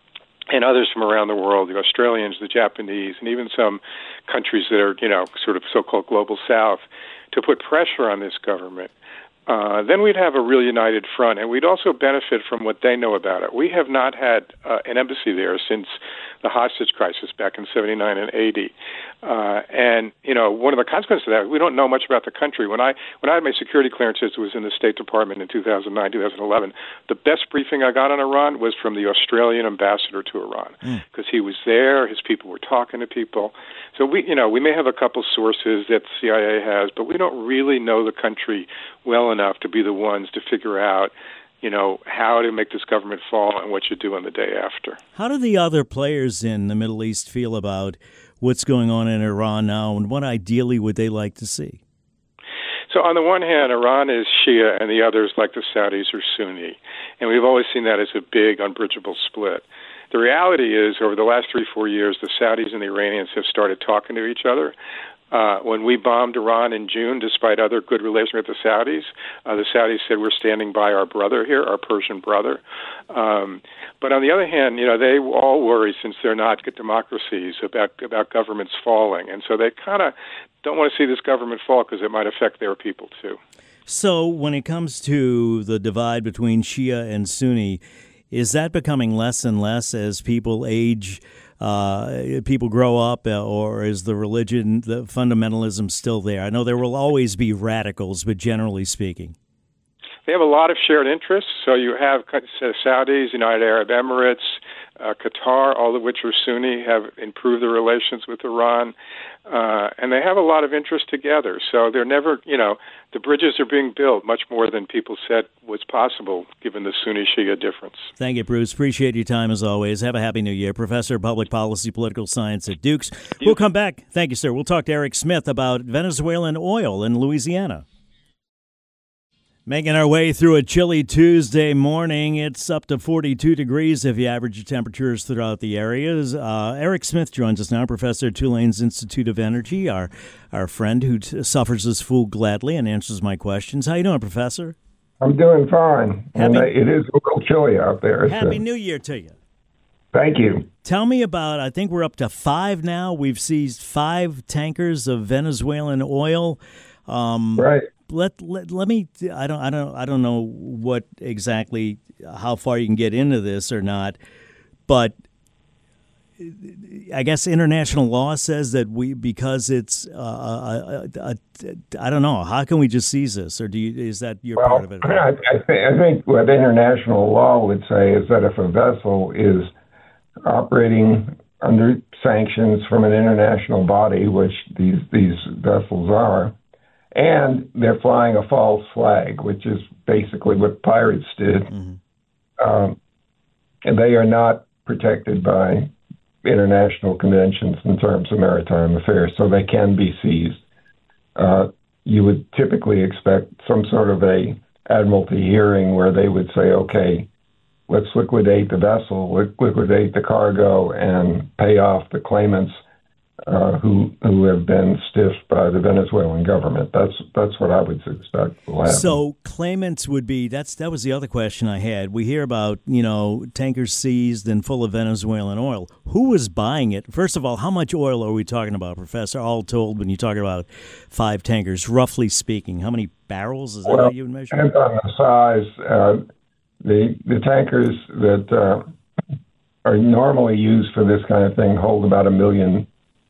[SPEAKER 6] and others from around the world, the Australians, the Japanese, and even some countries that are, you know, sort of so-called global south, to put pressure on this government, uh, then we'd have a real united front, and we'd also benefit from what they know about it. We have not had uh, an embassy there since the hostage crisis back in seventy-nine and eighty. Uh, and, you know, one of the consequences of that, we don't know much about the country. When I when I had my security clearances, it was in the State Department in two thousand nine, two thousand eleven. The best briefing I got on Iran was from the Australian ambassador to Iran, because mm. he was there, his people were talking to people. So we, you know, we may have a couple sources that the C I A has, but we don't really know the country well enough to be the ones to figure out, you know, how to make this government fall and what you do on the day after.
[SPEAKER 1] How do the other players in the Middle East feel about what's going on in Iran now, and what ideally would they like to see?
[SPEAKER 6] So on the one hand, Iran is Shia and the others, like the Saudis, are Sunni. And we've always seen that as a big, unbridgeable split. The reality is, over the last three, four years, the Saudis and the Iranians have started talking to each other. Uh, when we bombed Iran in June, despite other good relations with the Saudis, uh, the Saudis said, we're standing by our brother here, our Persian brother. Um, but on the other hand, you know, they all worry, since they're not good democracies, about, about governments falling. And so they kind of don't want to see this government fall because it might affect their people, too.
[SPEAKER 1] So when it comes to the divide between Shia and Sunni, is that becoming less and less as people age, uh, people grow up, uh, or is the religion, the fundamentalism still there? I know there will always be radicals, but generally speaking.
[SPEAKER 6] They have a lot of shared interests. So you have Saudis, United Arab Emirates, uh, Qatar, all of which are Sunni, have improved their relations with Iran. Uh, and they have a lot of interest together. So they're never, you know, the bridges are being built much more than people said was possible, given the Sunni-Shia difference.
[SPEAKER 1] Thank you, Bruce. Appreciate your time as always. Have a happy new year. Professor of Public Policy, Political Science at Duke's. We'll come back. Thank you, sir. We'll talk to Eric Smith about Venezuelan oil in Louisiana. Making our way through a chilly Tuesday morning. It's up to forty-two degrees if you average your temperatures throughout the areas. Uh, Eric Smith joins us now, professor at Tulane's Institute of Energy, our our friend who t- suffers this fool gladly and answers my questions. How you doing, Professor?
[SPEAKER 7] I'm doing fine.
[SPEAKER 1] Happy,
[SPEAKER 7] and it is a little chilly out there.
[SPEAKER 1] Happy
[SPEAKER 7] so.
[SPEAKER 1] New Year to you.
[SPEAKER 7] Thank you.
[SPEAKER 1] Tell me about, I think we're up to five now. We've seized five tankers of Venezuelan oil. Um,
[SPEAKER 7] right.
[SPEAKER 1] Let, let let me. I don't. I don't. I don't know what exactly how far you can get into this or not, but I guess international law says that we because it's. Uh, a, a, a, I don't know. How can we just seize this, or do you? Is that your
[SPEAKER 7] well,
[SPEAKER 1] part of it?
[SPEAKER 7] I, I, th- I think what international law would say is that if a vessel is operating under sanctions from an international body, which these these vessels are. And they're flying a false flag, which is basically what pirates did. Mm-hmm. Um, and they are not protected by international conventions in terms of maritime affairs, so they can be seized. Uh, you would typically expect some sort of a admiralty hearing where they would say, okay, let's liquidate the vessel, liquidate the cargo, and pay off the claimants Uh, who who have been stiffed by the Venezuelan government. That's that's what I would expect will happen.
[SPEAKER 1] So claimants would be that's that was the other question I had. We hear about you know tankers seized and full of Venezuelan oil. Who was buying it? First of all, how much oil are we talking about, Professor? All told, when you talk about five tankers, roughly speaking, how many barrels is that
[SPEAKER 7] well,
[SPEAKER 1] how you would measure?
[SPEAKER 7] Depends on the size. Uh, the the tankers that uh, are normally used for this kind of thing hold about a million.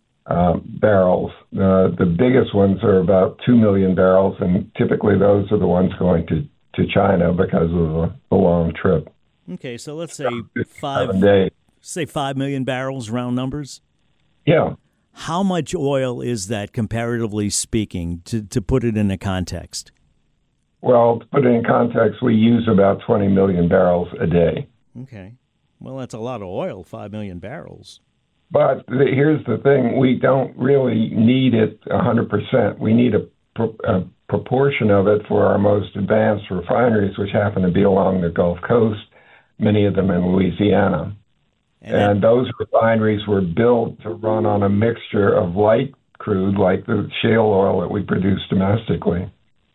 [SPEAKER 7] Uh, barrels. Uh, the biggest ones are about two million barrels, and typically those are the ones going to, to China because of the, the long trip.
[SPEAKER 1] Okay, so let's say five, say five million barrels, round numbers.
[SPEAKER 7] Yeah.
[SPEAKER 1] How much oil is that, comparatively speaking, to, to put it in a context?
[SPEAKER 7] Well, to put it in context, we use about twenty million barrels a day.
[SPEAKER 1] Okay. Well, that's a lot of oil, five million barrels.
[SPEAKER 7] But the, here's the thing. We don't really need it one hundred percent. We need a, pro, a proportion of it for our most advanced refineries, which happen to be along the Gulf Coast, many of them in Louisiana. And, and those refineries were built to run on a mixture of light crude, like the shale oil that we produce domestically,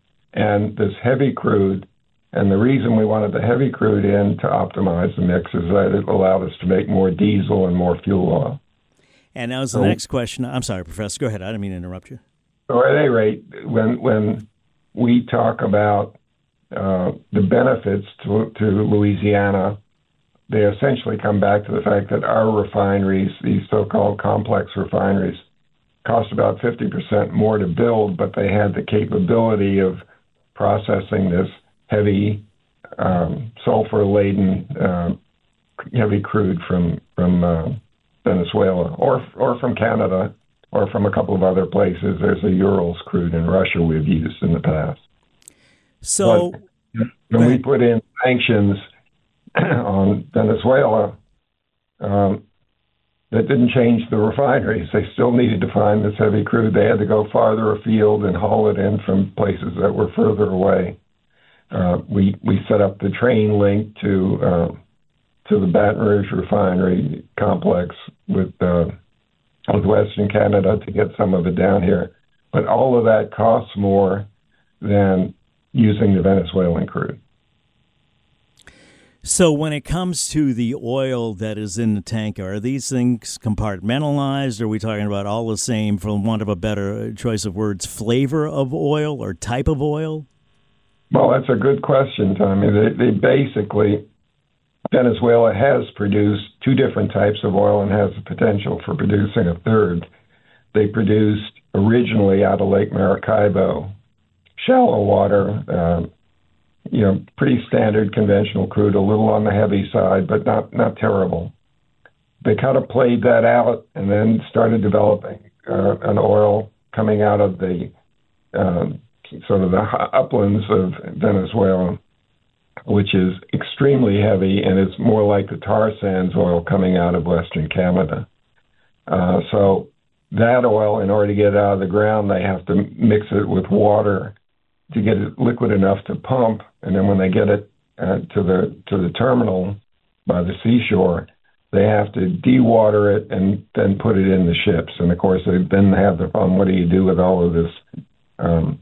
[SPEAKER 7] and this heavy crude. And the reason we wanted the heavy crude in to optimize the mix is that it allowed us to make more diesel and more fuel oil.
[SPEAKER 1] And that was the so, next question. I'm sorry, Professor. Go ahead. I didn't mean to interrupt you.
[SPEAKER 7] So at any rate, when when we talk about uh, the benefits to, to Louisiana, they essentially come back to the fact that our refineries, these so-called complex refineries, cost about fifty percent more to build, but they had the capability of processing this heavy um, sulfur-laden uh, heavy crude from from uh, Venezuela or or from Canada or from a couple of other places. There's a Urals crude in Russia we've used in the past.
[SPEAKER 1] So
[SPEAKER 7] but when we put in sanctions on Venezuela, um, that didn't change the refineries. They still needed to find this heavy crude. They had to go farther afield and haul it in from places that were further away. Uh, we we set up the train link to uh, to the Baton Rouge refinery complex with uh, with Western Canada to get some of it down here. But all of that costs more than using the Venezuelan crude.
[SPEAKER 1] So when it comes to the oil that is in the tanker, are these things compartmentalized? Are we talking about all the same, for want of a better choice of words, flavor of oil or type of oil?
[SPEAKER 7] Well, that's a good question, Tommy. They, they basically, Venezuela has produced two different types of oil and has the potential for producing a third. They produced originally out of Lake Maracaibo, shallow water, uh, you know, pretty standard conventional crude, a little on the heavy side, but not, not terrible. They kind of played that out and then started developing uh, an oil coming out of the uh, sort of the uplands of Venezuela, which is extremely heavy, and it's more like the tar sands oil coming out of Western Canada. Uh, so that oil, in order to get it out of the ground, they have to mix it with water to get it liquid enough to pump, and then when they get it uh, to the to the terminal by the seashore, they have to dewater it and then put it in the ships. And of course, they then have the problem: what do you do with all of this um,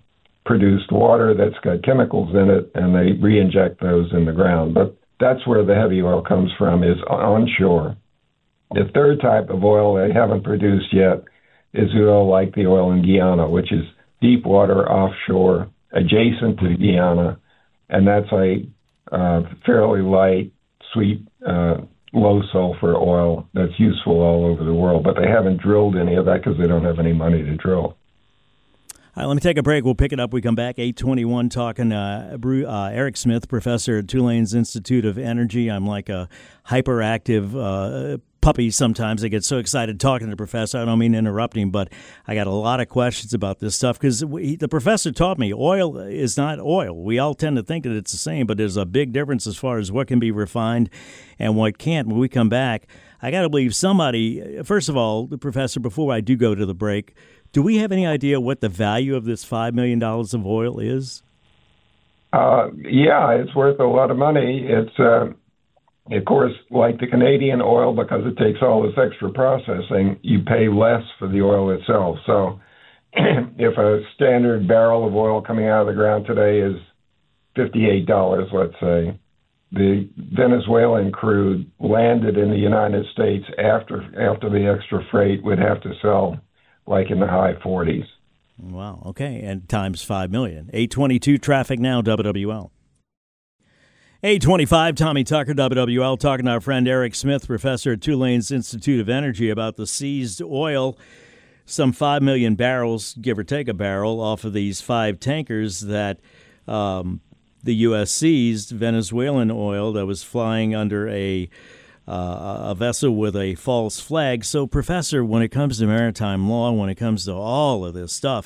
[SPEAKER 7] produced water that's got chemicals in it, and they re-inject those in the ground. But that's where the heavy oil comes from, is onshore. The third type of oil they haven't produced yet is oil like the oil in Guyana, which is deep water offshore, adjacent to Guyana, and that's a uh, fairly light, sweet, uh, low sulfur oil that's useful all over the world. But they haven't drilled any of that because they don't have any money to drill.
[SPEAKER 1] All right, let me take a break. We'll pick it up. We come back, eight twenty-one, talking uh, uh, Eric Smith, professor at Tulane's Institute of Energy. I'm like a hyperactive uh, puppy sometimes. I get so excited talking to the professor. I don't mean interrupting, but I got a lot of questions about this stuff because the professor taught me oil is not oil. We all tend to think that it's the same, but there's a big difference as far as what can be refined and what can't. When we come back, I got to believe somebody, first of all, the professor, before I do go to the break, do we have any idea what the value of this five million dollars of oil is?
[SPEAKER 7] Uh, yeah, it's worth a lot of money. It's, uh, of course, like the Canadian oil, because it takes all this extra processing, you pay less for the oil itself. So if a standard barrel of oil coming out of the ground today is fifty-eight dollars, let's say, the Venezuelan crude landed in the United States after after the extra freight would have to sell like in the high forties.
[SPEAKER 1] Wow. Okay. And times five million. eight twenty-two traffic now, W W L. eight twenty-five, Tommy Tucker, W W L, talking to our friend Eric Smith, professor at Tulane's Institute of Energy, about the seized oil, some five million barrels, give or take a barrel, off of these five tankers that um, the U S seized, Venezuelan oil that was flying under a Uh, a vessel with a false flag. So, Professor, when it comes to maritime law, when it comes to all of this stuff,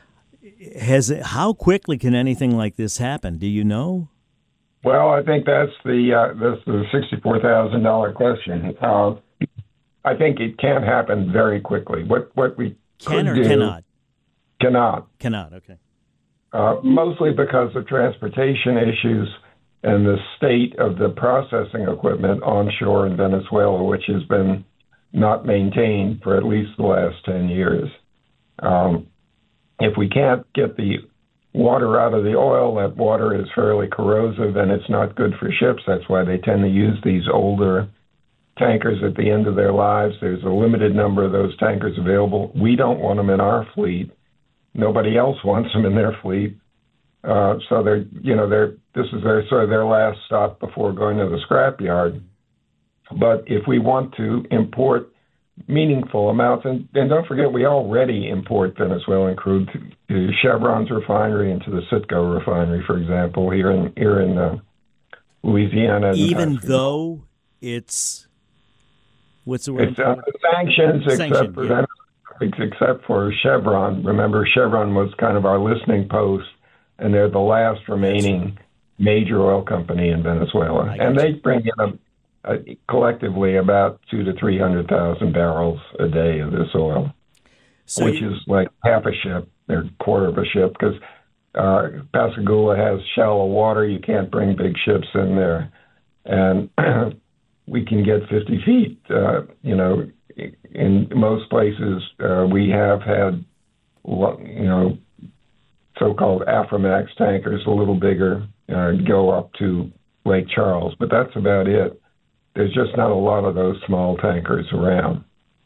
[SPEAKER 1] has it, how quickly can anything like this happen? Do you know?
[SPEAKER 7] Well, I think that's the uh, that's the sixty-four thousand dollars question. Uh, I think it can happen very quickly. What what we
[SPEAKER 1] can
[SPEAKER 7] could
[SPEAKER 1] or
[SPEAKER 7] do,
[SPEAKER 1] cannot
[SPEAKER 7] cannot
[SPEAKER 1] cannot. Okay.
[SPEAKER 7] Uh, mostly because of transportation issues and the state of the processing equipment onshore in Venezuela, which has been not maintained for at least the last ten years. Um, if we can't get the water out of the oil, that water is fairly corrosive and it's not good for ships. That's why they tend to use these older tankers at the end of their lives. There's a limited number of those tankers available. We don't want them in our fleet. Nobody else wants them in their fleet. Uh, so they're, you know, they're, this is their sort of their last stop before going to the scrapyard. But if we want to import meaningful amounts, and, and don't forget, we already import Venezuelan crude to, to Chevron's refinery and to the Citgo refinery, for example, here in here in uh, Louisiana.
[SPEAKER 1] Even though it's what's the word?
[SPEAKER 7] It's uh, sanctions,
[SPEAKER 1] Sanctioned,
[SPEAKER 7] except for
[SPEAKER 1] yeah.
[SPEAKER 7] except for Chevron. Remember, Chevron was kind of our listening post. And they're the last remaining major oil company in Venezuela, and they bring in a, a, collectively about two to three hundred thousand barrels a day of this oil, so which you, is like half a ship or quarter of a ship. Because uh, Pascagoula has shallow water, you can't bring big ships in there, and we can get fifty feet. Uh, you know, in most places uh, we have had, you know, so-called Aframax tankers, a little bigger, uh, go up to Lake Charles. But that's about it. There's just not a lot of those small tankers around.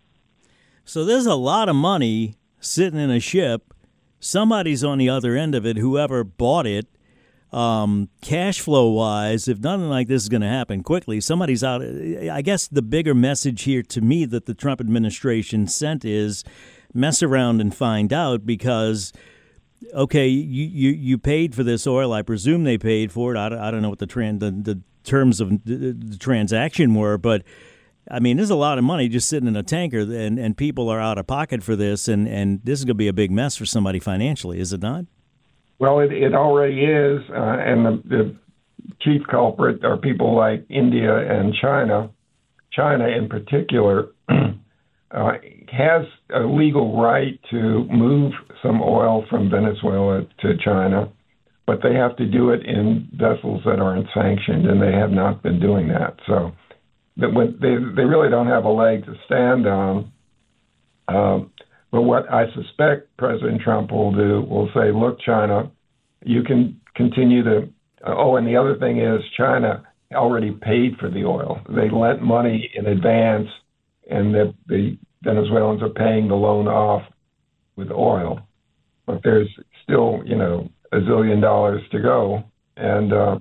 [SPEAKER 1] So there's a lot of money sitting in a ship. Somebody's on the other end of it, whoever bought it. Um, cash flow-wise, if nothing like this is going to happen quickly, somebody's out. I guess the bigger message here to me that the Trump administration sent is mess around and find out, because okay, you, you, you paid for this oil. I presume they paid for it. I don't, I don't know what the, tran, the the terms of the, the transaction were, but, I mean, there's a lot of money just sitting in a tanker, and, and people are out of pocket for this, and, and this is going to be a big mess for somebody financially, is it not?
[SPEAKER 7] Well, it, it already is, uh, and the, the chief culprit are people like India and China. China, in particular, uh, has a legal right to move some oil from Venezuela to China, but they have to do it in vessels that aren't sanctioned, and they have not been doing that. So that when they they really don't have a leg to stand on. Um, but what I suspect President Trump will do will say, look, China, you can continue to. Oh, and the other thing is China already paid for the oil. They lent money in advance, and the, the Venezuelans are paying the loan off with oil. But there's still, you know, a zillion dollars to go. And uh,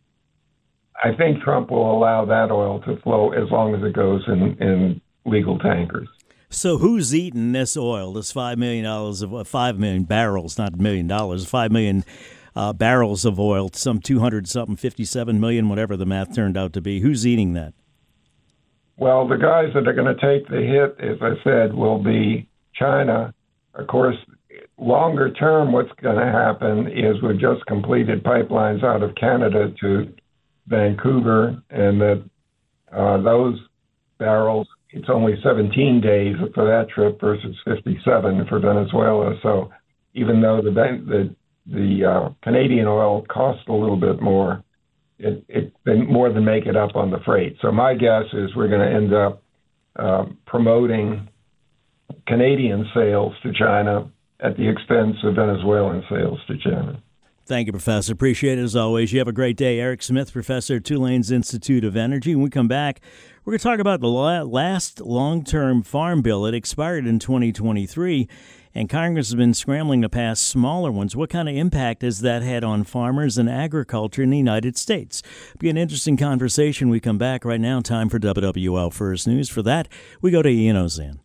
[SPEAKER 7] I think Trump will allow that oil to flow as long as it goes in, in legal tankers.
[SPEAKER 1] So who's eating this oil, this five million dollars of uh, five million barrels, not a million dollars, five million uh, barrels of oil, some two hundred something, fifty-seven million, whatever the math turned out to be. Who's eating that?
[SPEAKER 7] Well, the guys that are going to take the hit, as I said, will be China. Of course, longer term, what's going to happen is we've just completed pipelines out of Canada to Vancouver, and that uh, those barrels, it's only seventeen days for that trip versus fifty-seven for Venezuela. So even though the the the uh, Canadian oil costs a little bit more, it it they more than make it up on the freight. So my guess is we're going to end up uh, promoting Canadian sales to China at the expense of Venezuelan sales to China.
[SPEAKER 1] Thank you, Professor. Appreciate it as always. You have a great day. Eric Smith, Professor at Tulane's Institute of Energy. When we come back, we're going to talk about the last long-term farm bill. It expired in twenty twenty-three, and Congress has been scrambling to pass smaller ones. What kind of impact has that had on farmers and agriculture in the United States? It'll be an interesting conversation. We come back right now. Time for W W L First News. For that, we go to Ian Ozan.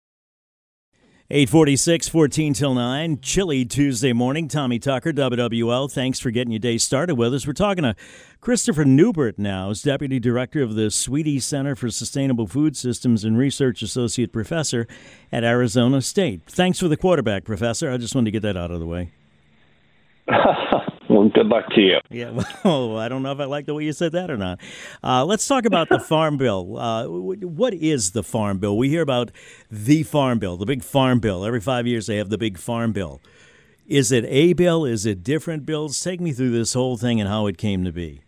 [SPEAKER 1] eight forty-six, fourteen till nine, chilly Tuesday morning. Tommy Tucker, W W L. Thanks for getting your day started with us. We're talking to Christopher Newbert now, as Deputy Director of the Sweetie Center for Sustainable Food Systems and Research Associate Professor at Arizona State. Thanks for the quarterback, Professor. I just wanted to get that out of the way.
[SPEAKER 8] Well, good luck to you.
[SPEAKER 1] Yeah, well, I don't know if I like the way you said that or not. Uh, let's talk about the Farm Bill. Uh, what is the Farm Bill? We hear about the Farm Bill, the big Farm Bill. Every five years they have the big Farm Bill. Is it a bill? Is it different bills? Take me through this whole thing and how it came to be.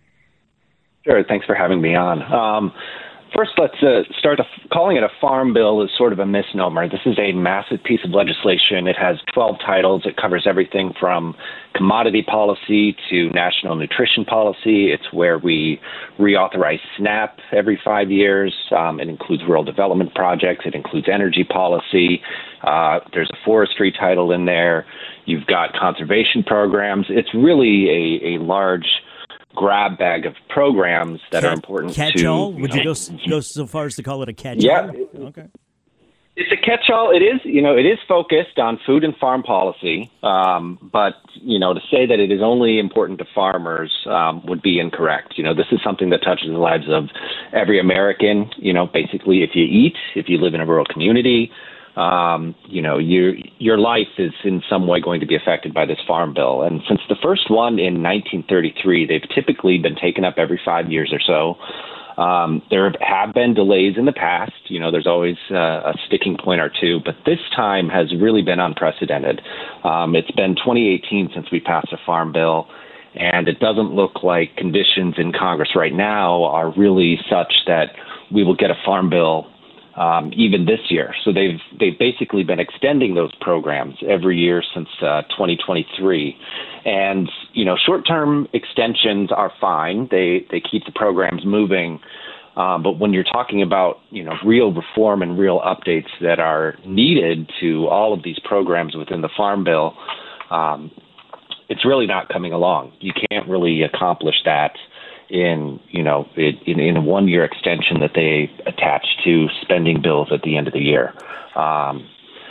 [SPEAKER 8] Sure. Thanks for having me on. Um, First, let's uh, start. A, calling it a farm bill is sort of a misnomer. This is a massive piece of legislation. It has twelve titles. It covers everything from commodity policy to national nutrition policy. It's where we reauthorize SNAP every five years. Um, it includes rural development projects. It includes energy policy. Uh, there's a forestry title in there. You've got conservation programs. It's really a, a large grab bag of programs that
[SPEAKER 1] Cat,
[SPEAKER 8] are important
[SPEAKER 1] catch-all?
[SPEAKER 8] to...
[SPEAKER 1] Would you go, go so far as to call it a catch-all?
[SPEAKER 8] Yeah.
[SPEAKER 1] Okay.
[SPEAKER 8] It's a catch-all. It is, you know, it is focused on food and farm policy, um, but, you know, to say that it is only important to farmers um, would be incorrect. You know, this is something that touches the lives of every American. You know, basically, if you eat, if you live in a rural community, Um, you know, your your life is in some way going to be affected by this farm bill. And since the first one in nineteen thirty-three, they've typically been taken up every five years or so. Um, there have been delays in the past. You know, there's always uh, a sticking point or two, but this time has really been unprecedented. Um, it's been twenty eighteen since we passed a farm bill, and it doesn't look like conditions in Congress right now are really such that we will get a farm bill Um, even this year. So they've they've basically been extending those programs every year since uh, twenty twenty-three. And, you know, short-term extensions are fine. They they keep the programs moving. Uh, but when you're talking about, you know, real reform and real updates that are needed to all of these programs within the Farm Bill, um, it's really not coming along. You can't really accomplish that in, you know, in, in a one-year extension that they attach to spending bills at the end of the year. Um,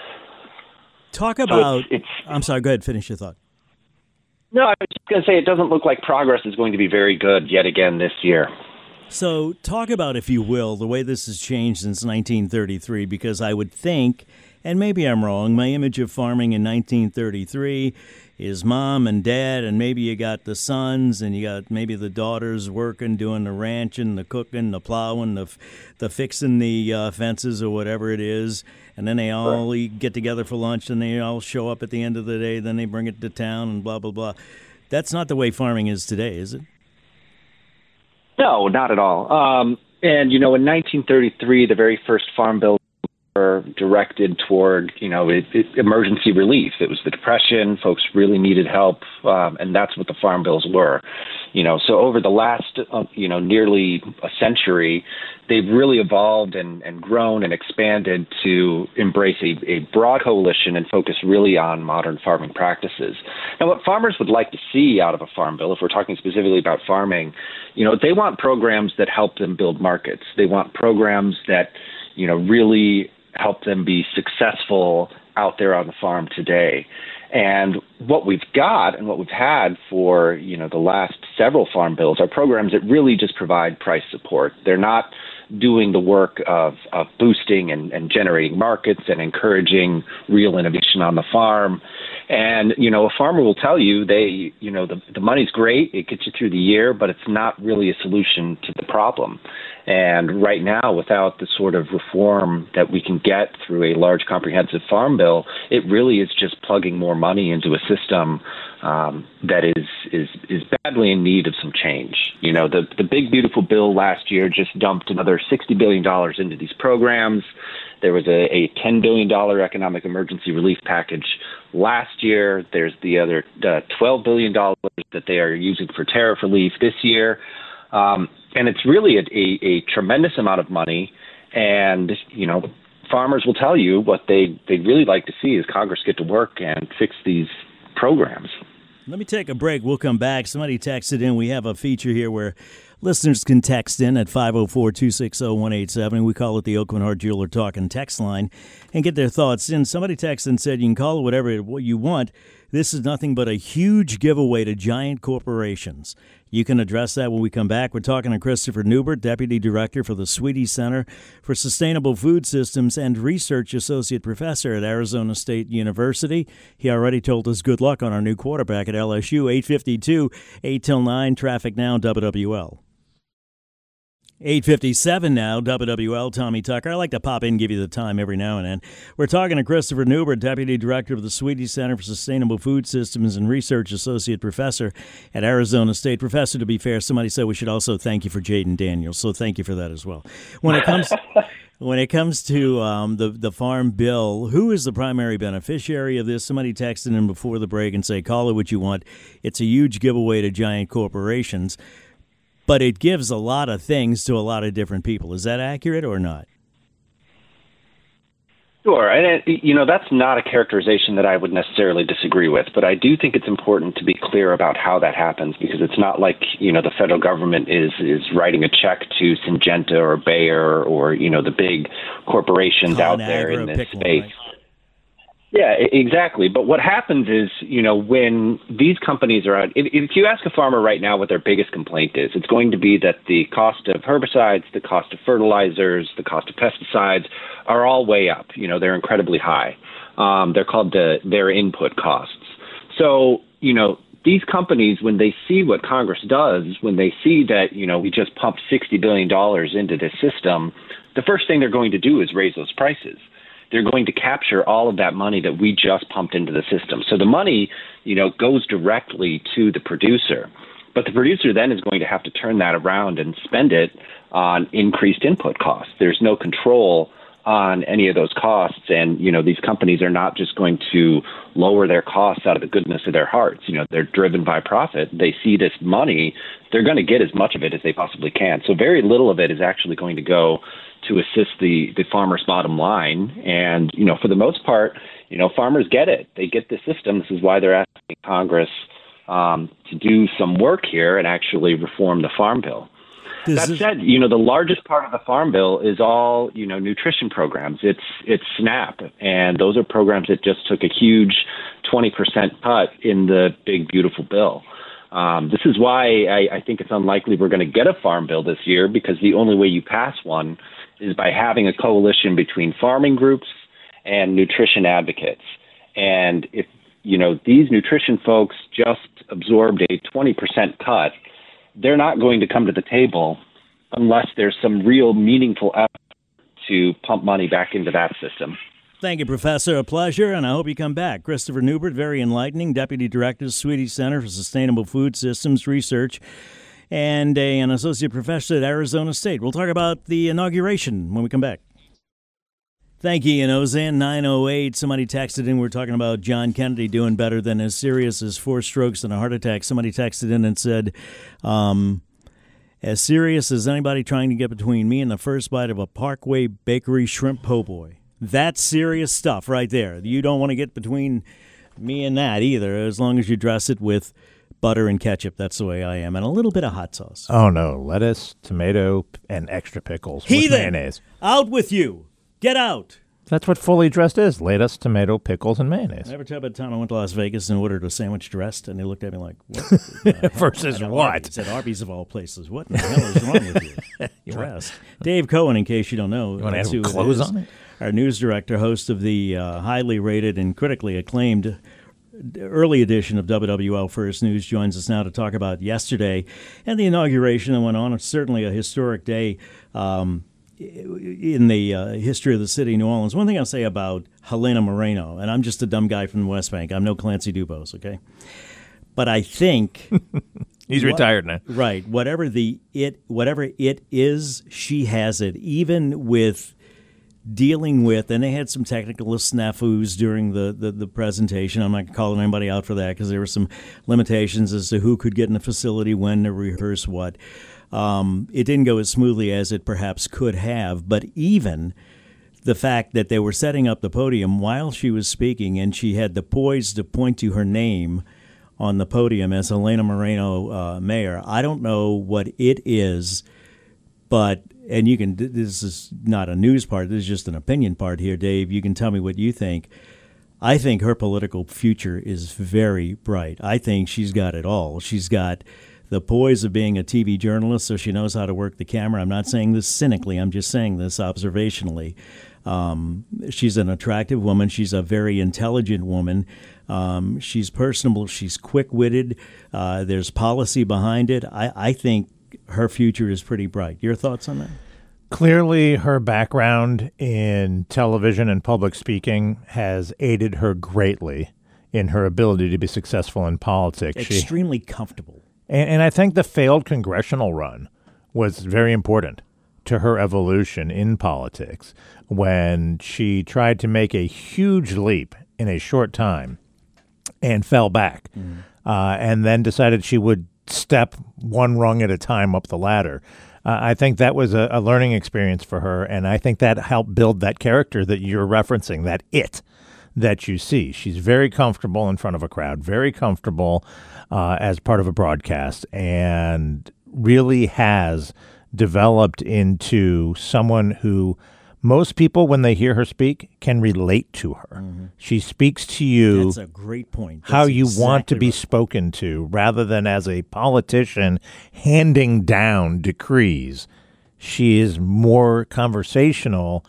[SPEAKER 1] Talk about,
[SPEAKER 8] so it's, it's,
[SPEAKER 1] I'm sorry, go ahead, finish your thought.
[SPEAKER 8] No, I was just going to say it doesn't look like progress is going to be very good yet again this year.
[SPEAKER 1] So talk about, if you will, the way this has changed since nineteen thirty-three, because I would think, and maybe I'm wrong, my image of farming in nineteen thirty-three is mom and dad, and maybe you got the sons, and you got maybe the daughters working, doing the ranching, the cooking, the plowing, the the fixing the uh, fences or whatever it is, and then they all right. get together for lunch, and they all show up at the end of the day, then they bring it to town, and blah, blah, blah. That's not the way farming is today, is it?
[SPEAKER 8] No, not at all. Um, and, you know, in nineteen thirty-three, the very first farm bill were directed toward, you know, it, it, emergency relief. It was the Depression. Folks really needed help, um, and that's what the farm bills were. You know, so over the last, uh, you know, nearly a century, they've really evolved and, and grown and expanded to embrace a, a broad coalition and focus really on modern farming practices. Now, what farmers would like to see out of a farm bill, if we're talking specifically about farming, you know, they want programs that help them build markets. They want programs that, you know, really help them be successful out there on the farm today. And what we've got and what we've had for, you know, the last several farm bills are programs that really just provide price support. They're not doing the work of, of boosting and, and generating markets and encouraging real innovation on the farm. And, you know, a farmer will tell you they, you know, the, the money's great, it gets you through the year, but it's not really a solution to the problem. And right now, without the sort of reform that we can get through a large comprehensive farm bill, it really is just plugging more money into a system um, that is, is is badly in need of some change. You know, the, the big, beautiful bill last year just dumped another sixty billion dollars into these programs. There was a, a ten billion dollars economic emergency relief package last year. There's the other uh, twelve billion dollars that they are using for tariff relief this year. Um, and it's really a, a, a tremendous amount of money. And, you know, farmers will tell you what they, they'd really like to see is Congress get to work and fix these programs.
[SPEAKER 1] Let me take a break. We'll come back. Somebody texted in. We have a feature here where listeners can text in at five oh four, two six oh, one eight seven. We call it the Aucoin Hart Jeweler Talking Text Line and get their thoughts in. Somebody texted and said you can call it whatever you want. This is nothing but a huge giveaway to giant corporations. You can address that when we come back. We're talking to Christopher Neubert, Deputy Director for the Sweetie Center for Sustainable Food Systems and Research Associate Professor at Arizona State University. He already told us good luck on our new quarterback at L S U. eight fifty-two, eight till nine, traffic now, W W L. eight fifty-seven now, W W L, Tommy Tucker. I like to pop in and give you the time every now and then. We're talking to Christopher Neubert, Deputy Director of the Sweetie Center for Sustainable Food Systems and Research Associate Professor at Arizona State. Professor, to be fair, somebody said we should also thank you for Jaden Daniels, so thank you for that as well. When it comes when it comes to um, the, the farm bill, who is the primary beneficiary of this? Somebody texted in before the break and say, call it what you want. It's a huge giveaway to giant corporations. But it gives a lot of things to a lot of different people. Is that accurate or not?
[SPEAKER 8] Sure. And, it, you know, that's not a characterization that I would necessarily disagree with. But I do think it's important to be clear about how that happens, because it's not like, you know, the federal government is, is writing a check to Syngenta or Bayer or, you know, the big corporations out there in this space. Right? Yeah, exactly. But what happens is, you know, when these companies are out, if you ask a farmer right now what their biggest complaint is, it's going to be that the cost of herbicides, the cost of fertilizers, the cost of pesticides are all way up. You know, they're incredibly high. Um, they're called the, their input costs. So, you know, these companies, when they see what Congress does, when they see that, you know, we just pumped sixty billion dollars into this system, the first thing they're going to do is raise those prices. They're going to capture all of that money that we just pumped into the system. So the money, you know, goes directly to the producer. But the producer then is going to have to turn that around and spend it on increased input costs. There's no control on any of those costs. And, you know, these companies are not just going to lower their costs out of the goodness of their hearts. You know, they're driven by profit. They see this money. They're going to get as much of it as they possibly can. So very little of it is actually going to go to assist the, the farmer's bottom line. And, you know, for the most part, you know, farmers get it. They get the system. This is why they're asking Congress um, to do some work here and actually reform the Farm Bill. That said, you know, the largest part of the Farm Bill is all, you know, nutrition programs. It's it's SNAP, and those are programs that just took a huge twenty percent cut in the big, beautiful bill. Um, this is why I, I think it's unlikely we're going to get a Farm Bill this year, because the only way you pass one is by having a coalition between farming groups and nutrition advocates. And if, you know, these nutrition folks just absorbed a twenty percent cut, they're not going to come to the table unless there's some real meaningful effort to pump money back into that system.
[SPEAKER 1] Thank you, Professor. A pleasure, and I hope you come back. Christopher Neubert, very enlightening, Deputy Director, Sweetie Center for Sustainable Food Systems Research, and a, an Associate Professor at Arizona State. We'll talk about the inauguration when we come back. Thank you, Ian Ozan. nine oh eight. Somebody texted in. We're talking about John Kennedy doing better than as serious as four strokes and a heart attack. Somebody texted in and said, um, as serious as anybody trying to get between me and the first bite of a Parkway Bakery shrimp po' boy. That's serious stuff right there. You don't want to get between me and that either, as long as you dress it with butter and ketchup. That's the way I am. And a little bit of hot sauce.
[SPEAKER 9] Oh, no. Lettuce, tomato, and extra pickles
[SPEAKER 1] Heathen!
[SPEAKER 9] with mayonnaise.
[SPEAKER 1] Out with you. Get out.
[SPEAKER 9] That's what fully dressed is. Lettuce, tomato, pickles, and mayonnaise.
[SPEAKER 1] I ever tell you about the time I went to Las Vegas and ordered a sandwich dressed, and they looked at me like, what?
[SPEAKER 9] Versus what?
[SPEAKER 1] It's at Arby's of all places. What in the hell is wrong with you? Dressed. Dave Cohen, in case you don't know.
[SPEAKER 9] You want to
[SPEAKER 1] that's
[SPEAKER 9] have
[SPEAKER 1] who it
[SPEAKER 9] clothes
[SPEAKER 1] is.
[SPEAKER 9] on it?
[SPEAKER 1] Our news director, host of the uh, highly rated and critically acclaimed early edition of W W L First News, joins us now to talk about yesterday and the inauguration that went on. It's certainly a historic day um, in the uh, history of the city of New Orleans. One thing I'll say about Helena Moreno, and I'm just a dumb guy from the West Bank. I'm no Clancy Dubose, okay? But I think
[SPEAKER 9] he's what, retired now,
[SPEAKER 1] right? Whatever the it, whatever it is, she has it. Even with dealing with, and they had some technical snafus during the, the, the presentation. I'm not calling anybody out for that because there were some limitations as to who could get in the facility, when to rehearse what. Um, it didn't go as smoothly as it perhaps could have, but even the fact that they were setting up the podium while she was speaking and she had the poise to point to her name on the podium as Helena Moreno uh, mayor, I don't know what it is, but, and you can, this is not a news part, this is just an opinion part here, Dave, you can tell me what you think. I think her political future is very bright. I think she's got it all. She's got the poise of being a T V journalist, so she knows how to work the camera. I'm not saying this cynically. I'm just saying this observationally. Um, she's an attractive woman. She's a very intelligent woman. Um, she's personable. She's quick-witted. Uh, there's policy behind it. I, I think her future is pretty bright. Your thoughts on that?
[SPEAKER 9] Clearly, her background in television and public speaking has aided her greatly in her ability to be successful in politics.
[SPEAKER 1] Extremely she, comfortable.
[SPEAKER 9] And, and I think the failed congressional run was very important to her evolution in politics when she tried to make a huge leap in a short time and fell back, mm. uh, and then decided she would step one rung at a time up the ladder. Uh, I think that was a, a learning experience for her, and I think that helped build that character that you're referencing, that it that you see. She's very comfortable in front of a crowd, very comfortable uh, as part of a broadcast, and really has developed into someone who most people, when they hear her speak, can relate to her. Mm-hmm. She speaks to you.
[SPEAKER 1] That's a great point. That's
[SPEAKER 9] how you
[SPEAKER 1] exactly
[SPEAKER 9] want to be
[SPEAKER 1] right.
[SPEAKER 9] spoken to, rather than as a politician handing down decrees. She is more conversational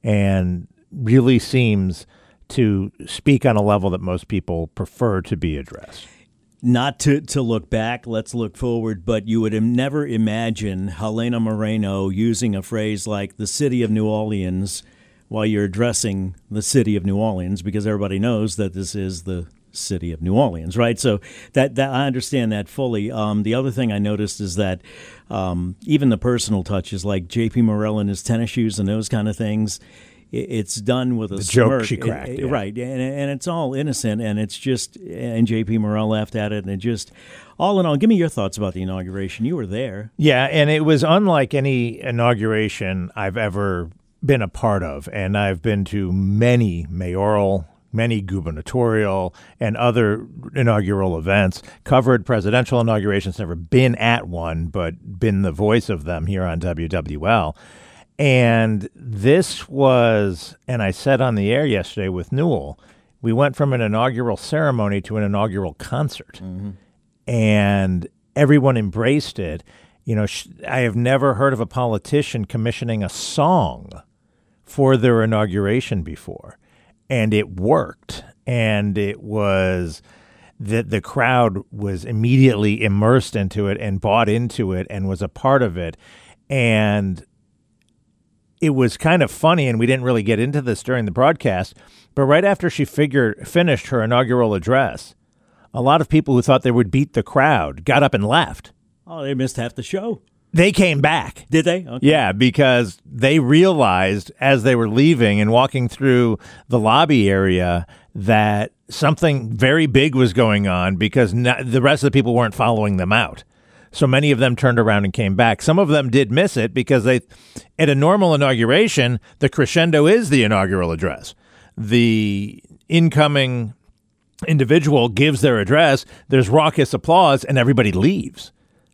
[SPEAKER 9] and really seems to speak on a level that most people prefer to be addressed.
[SPEAKER 1] Not to, to look back, let's look forward, but you would never imagine Helena Moreno using a phrase like the city of New Orleans while you're addressing the city of New Orleans, because everybody knows that this is the city of New Orleans, right? So that, that I understand that fully. Um, the other thing I noticed is that um, even the personal touches, like J P Morrell and his tennis shoes and those kind of things, it's done with a
[SPEAKER 9] the
[SPEAKER 1] smirk.
[SPEAKER 9] joke she cracked,
[SPEAKER 1] it,
[SPEAKER 9] yeah.
[SPEAKER 1] right? And, and it's all innocent, and it's just. And J P Morrell laughed at it, and it just, all in all, give me your thoughts about the inauguration. You were there,
[SPEAKER 9] yeah, and it was unlike any inauguration I've ever been a part of, and I've been to many mayoral, many gubernatorial, and other inaugural events. Covered presidential inaugurations, never been at one, but been the voice of them here on W W L. And this was, and I said on the air yesterday with Newell, we went from an inaugural ceremony to an inaugural concert. Mm-hmm. And everyone embraced it. You know, sh- I have never heard of a politician commissioning a song for their inauguration before. And it worked. And it was that the crowd was immediately immersed into it and bought into it and was a part of it. And it was kind of funny, and we didn't really get into this during the broadcast, but right after she figured, finished her inaugural address, a lot of people who thought they would beat the crowd got up and left.
[SPEAKER 1] Oh, they missed half the show.
[SPEAKER 9] They came back.
[SPEAKER 1] Did they? Okay.
[SPEAKER 9] Yeah, because they realized as they were leaving and walking through the lobby area that something very big was going on because not, the rest of the people weren't following them out. So many of them turned around and came back. Some of them did miss it because they, at a normal inauguration, the crescendo is the inaugural address. The incoming individual gives their address, there's raucous applause, and everybody leaves.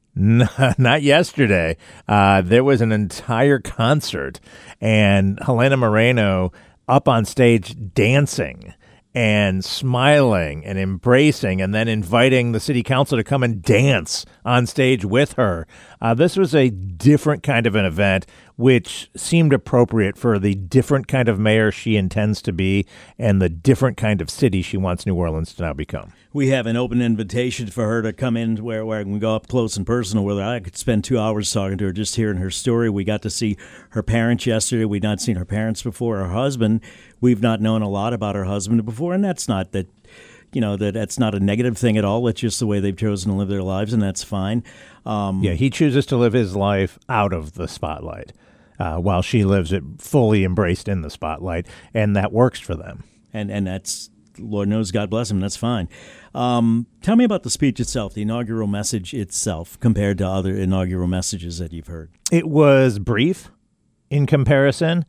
[SPEAKER 9] Not yesterday. Uh, there was an entire concert, and Helena Moreno up on stage dancing and smiling and embracing and then inviting the city council to come and dance on stage with her. Uh, this was a different kind of an event, which seemed appropriate for the different kind of mayor she intends to be and the different kind of city she wants New Orleans to now become.
[SPEAKER 1] We have an open invitation for her to come in where, where I can go up close and personal with her. I could spend two hours talking to her, just hearing her story. We got to see her parents yesterday. We'd not seen her parents before. Her husband, we've not known a lot about her husband before, and that's not that, you know, that that's not a negative thing at all. It's just the way they've chosen to live their lives, and that's fine. Um,
[SPEAKER 9] yeah, he chooses to live his life out of the spotlight, uh, while she lives it fully embraced in the spotlight, and that works for them.
[SPEAKER 1] And and that's, Lord knows, God bless him, that's fine. Um, tell me about the speech itself, the inaugural message itself, compared to other inaugural messages that you've heard.
[SPEAKER 9] It was brief in comparison,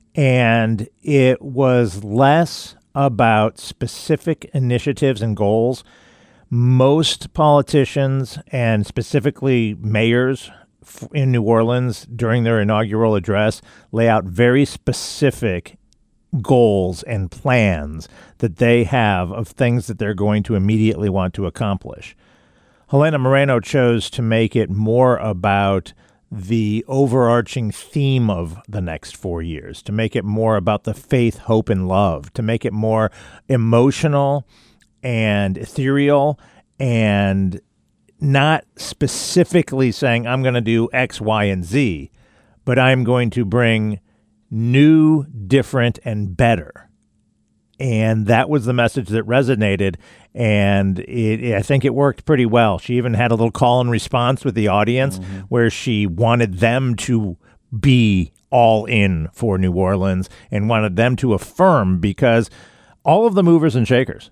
[SPEAKER 9] and it was less about specific initiatives and goals. Most politicians, and specifically mayors in New Orleans during their inaugural address, lay out very specific goals and plans that they have of things that they're going to immediately want to accomplish. Helena Moreno chose to make it more about the overarching theme of the next four years, to make it more about the faith, hope, and love, to make it more emotional and ethereal, and not specifically saying, I'm going to do X, Y, and Z, but I'm going to bring new, different, and better. And that was the message that resonated, and it, I think it worked pretty well. She even had a little call and response with the audience, mm-hmm. where she wanted them to be all in for New Orleans and wanted them to affirm, because all of the movers and shakers,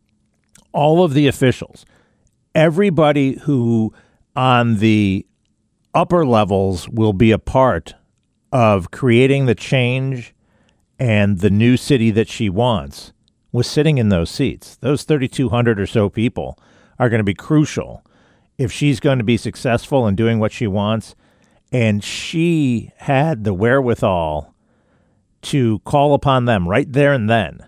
[SPEAKER 9] all of the officials, everybody who on the upper levels will be a part of creating the change and the new city that she wants, was sitting in those seats. Those thirty-two hundred or so people are going to be crucial if she's going to be successful in doing what she wants. And she had the wherewithal to call upon them right there and then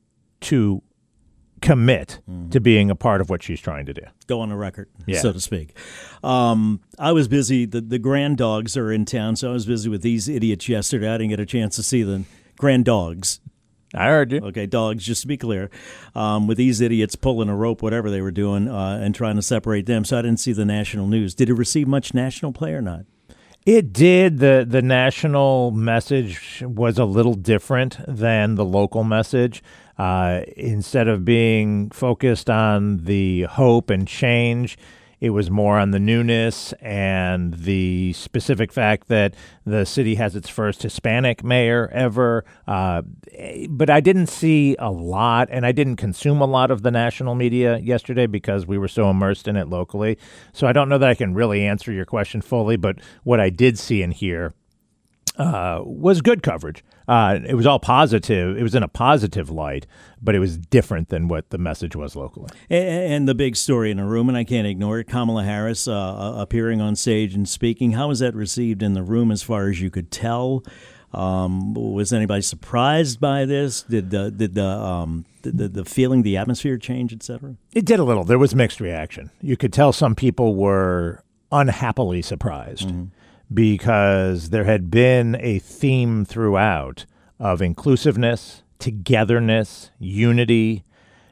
[SPEAKER 9] to commit mm-hmm. to being a part of what she's trying to do.
[SPEAKER 1] Go on a record,
[SPEAKER 9] yeah.
[SPEAKER 1] so to speak. Um, I was busy. The, the grand dogs are in town, so I was busy with these idiots yesterday. I didn't get a chance to see the grand dogs.
[SPEAKER 9] I heard you.
[SPEAKER 1] Okay, dogs, just to be clear. Um, with these idiots pulling a rope, whatever they were doing, uh, and trying to separate them, so I didn't see the national news. Did it receive much national play or not?
[SPEAKER 9] It did. The The national message was a little different than the local message. Uh, instead of being focused on the hope and change, it was more on the newness and the specific fact that the city has its first Hispanic mayor ever. Uh, but I didn't see a lot, and I didn't consume a lot of the national media yesterday because we were so immersed in it locally. So I don't know that I can really answer your question fully, but what I did see and hear uh, was good coverage. Uh, it was all positive. It was in a positive light, but it was different than what the message was locally.
[SPEAKER 1] And, and the big story in the room, and I can't ignore it, Kamala Harris uh, appearing on stage and speaking. How was that received in the room as far as you could tell? Um, was anybody surprised by this? Did the did the, um, did the the feeling, the atmosphere change, et cetera?
[SPEAKER 9] It did a little. There was mixed reaction. You could tell some people were unhappily surprised. Mm-hmm. Because there had been a theme throughout of inclusiveness, togetherness, unity,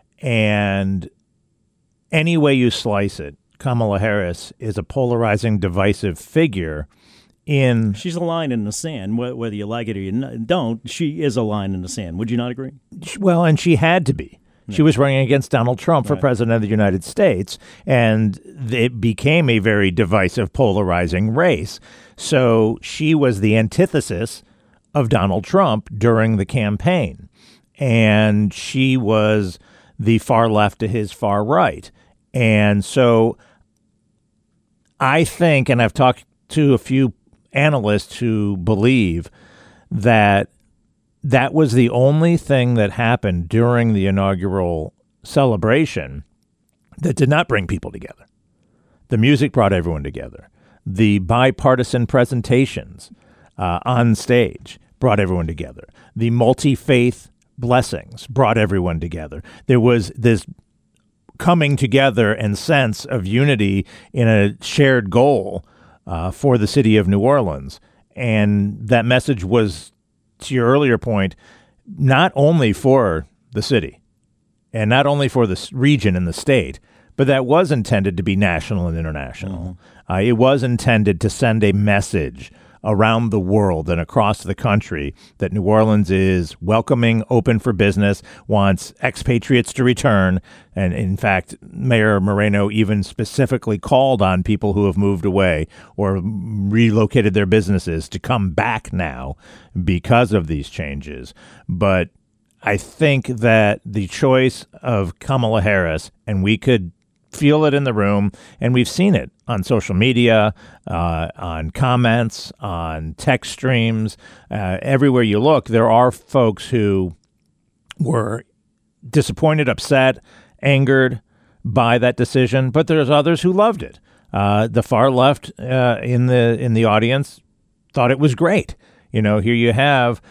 [SPEAKER 9] and any way you slice it, Kamala Harris is a polarizing, divisive figure. In
[SPEAKER 1] She's a line in the sand, whether you like it or you don't. She is a line in the sand. Would you not agree?
[SPEAKER 9] Well, and she had to be, She was running against Donald Trump for
[SPEAKER 1] Right.
[SPEAKER 9] president of the United States, and it became a very divisive, polarizing race. So she was the antithesis of Donald Trump during the campaign, and she was the far left to his far right. And so I think, and I've talked to a few analysts who believe that that was the only thing that happened during the inaugural celebration that did not bring people together. The music brought everyone together. The bipartisan presentations uh, on stage brought everyone together. The multi-faith blessings brought everyone together. There was this coming together and sense of unity in a shared goal uh, for the city of New Orleans. And that message was, to your earlier point, not only for the city and not only for the region and the state, but that was intended to be national and international. Mm-hmm. Uh, it was intended to send a message around the world and across the country that New Orleans is welcoming, open for business, wants expatriates to return. And in fact, Mayor Moreno even specifically called on people who have moved away or relocated their businesses to come back now because of these changes. But I think that the choice of Kamala Harris, and we could feel it in the room, and we've seen it on social media, uh, on comments, on text streams. Uh, everywhere you look, there are folks who were disappointed, upset, angered by that decision, but there's others who loved it. Uh, the far left uh, in the in the audience thought it was great. You know, here you have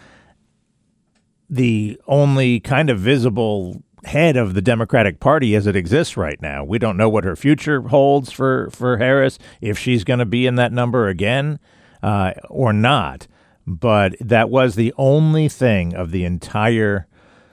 [SPEAKER 9] the only kind of visible head of the Democratic Party as it exists right now. We don't know what her future holds for, for Harris, if she's going to be in that number again uh, or not. But that was the only thing of the entire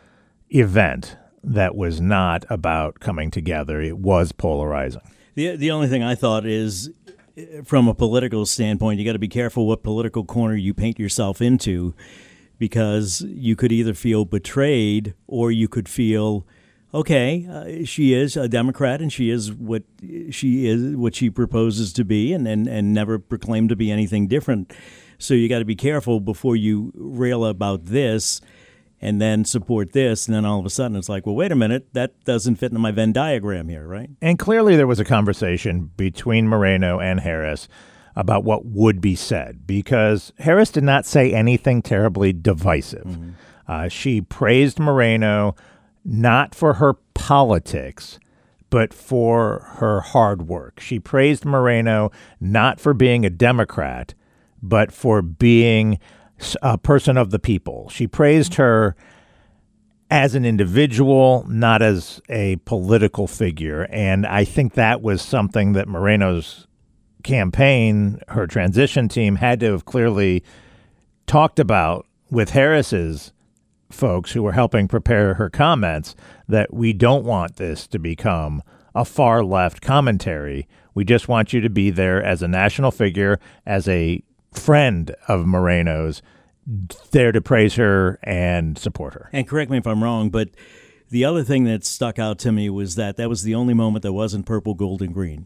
[SPEAKER 9] event that was not about coming together. It was polarizing.
[SPEAKER 1] The, the only thing I thought is, from a political standpoint, you got to be careful what political corner you paint yourself into, because you could either feel betrayed or you could feel, okay, uh, she is a Democrat and she is what she is, what she proposes to be, and, and, and never proclaimed to be anything different. So you got to be careful before you rail about this and then support this. And then all of a sudden it's like, well, wait a minute, that doesn't fit into my Venn diagram here, right?
[SPEAKER 9] And clearly there was a conversation between Moreno and Harris about what would be said, because Harris did not say anything terribly divisive. Mm-hmm. Uh, she praised Moreno not for her politics, but for her hard work. She praised Moreno not for being a Democrat, but for being a person of the people. She praised her as an individual, not as a political figure. And I think that was something that Moreno's campaign, her transition team, had to have clearly talked about with Harris's folks who were helping prepare her comments, that we don't want this to become a far left commentary. We just want you to be there as a national figure, as a friend of Moreno's, there to praise her and support her.
[SPEAKER 1] And correct me if I'm wrong, but the other thing that stuck out to me was that that was the only moment that wasn't purple, gold, and green.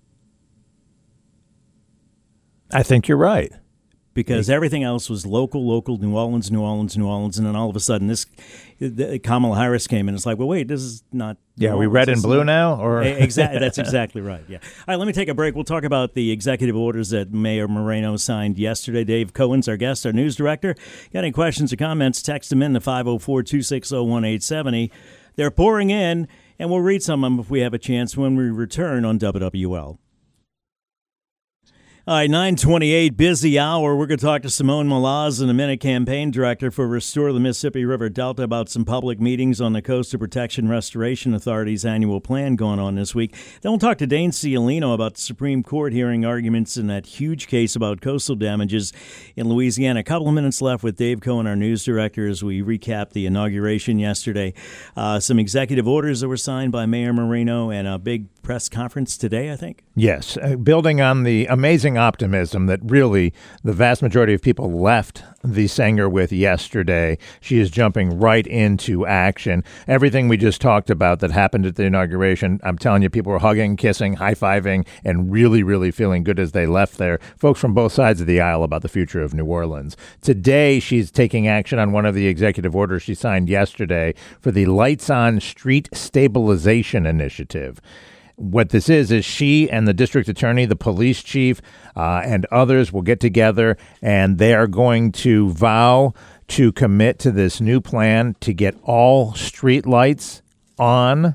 [SPEAKER 9] I think you're right.
[SPEAKER 1] Because everything else was local, local, New Orleans, New Orleans, New Orleans, and then all of a sudden this the, Kamala Harris came in. It's like, well, wait, this is not.
[SPEAKER 9] Yeah, are we red and blue now? Or
[SPEAKER 1] exactly, that's exactly right. Yeah. All right, let me take a break. We'll talk about the executive orders that Mayor Moreno signed yesterday. Dave Cohen's our guest, our news director. Got any questions or comments? Text them in to five oh four, two six oh, one eight seven oh. They're pouring in, and we'll read some of them if we have a chance when we return on W W L. All right, nine twenty-eight, busy hour. We're going to talk to Simone Maloz in a minute, campaign director for Restore the Mississippi River Delta, about some public meetings on the Coastal Protection Restoration Authority's annual plan going on this week. Then we'll talk to Dane Cialino about the Supreme Court hearing arguments in that huge case about coastal damages in Louisiana. A couple of minutes left with Dave Cohen, our news director, as we recap the inauguration yesterday. Uh, some executive orders that were signed by Mayor Moreno and a big press conference today, I think.
[SPEAKER 9] Yes, uh, building on the amazing building optimism that really the vast majority of people left the Sanger with yesterday. She is jumping right into action. Everything we just talked about that happened at the inauguration, I'm telling you, people were hugging, kissing, high-fiving, and really, really feeling good as they left there. Folks from both sides of the aisle about the future of New Orleans. Today, she's taking action on one of the executive orders she signed yesterday for the Lights on Street Stabilization Initiative. What this is, is she and the district attorney, the police chief, uh, and others will get together, and they are going to vow to commit to this new plan to get all street lights on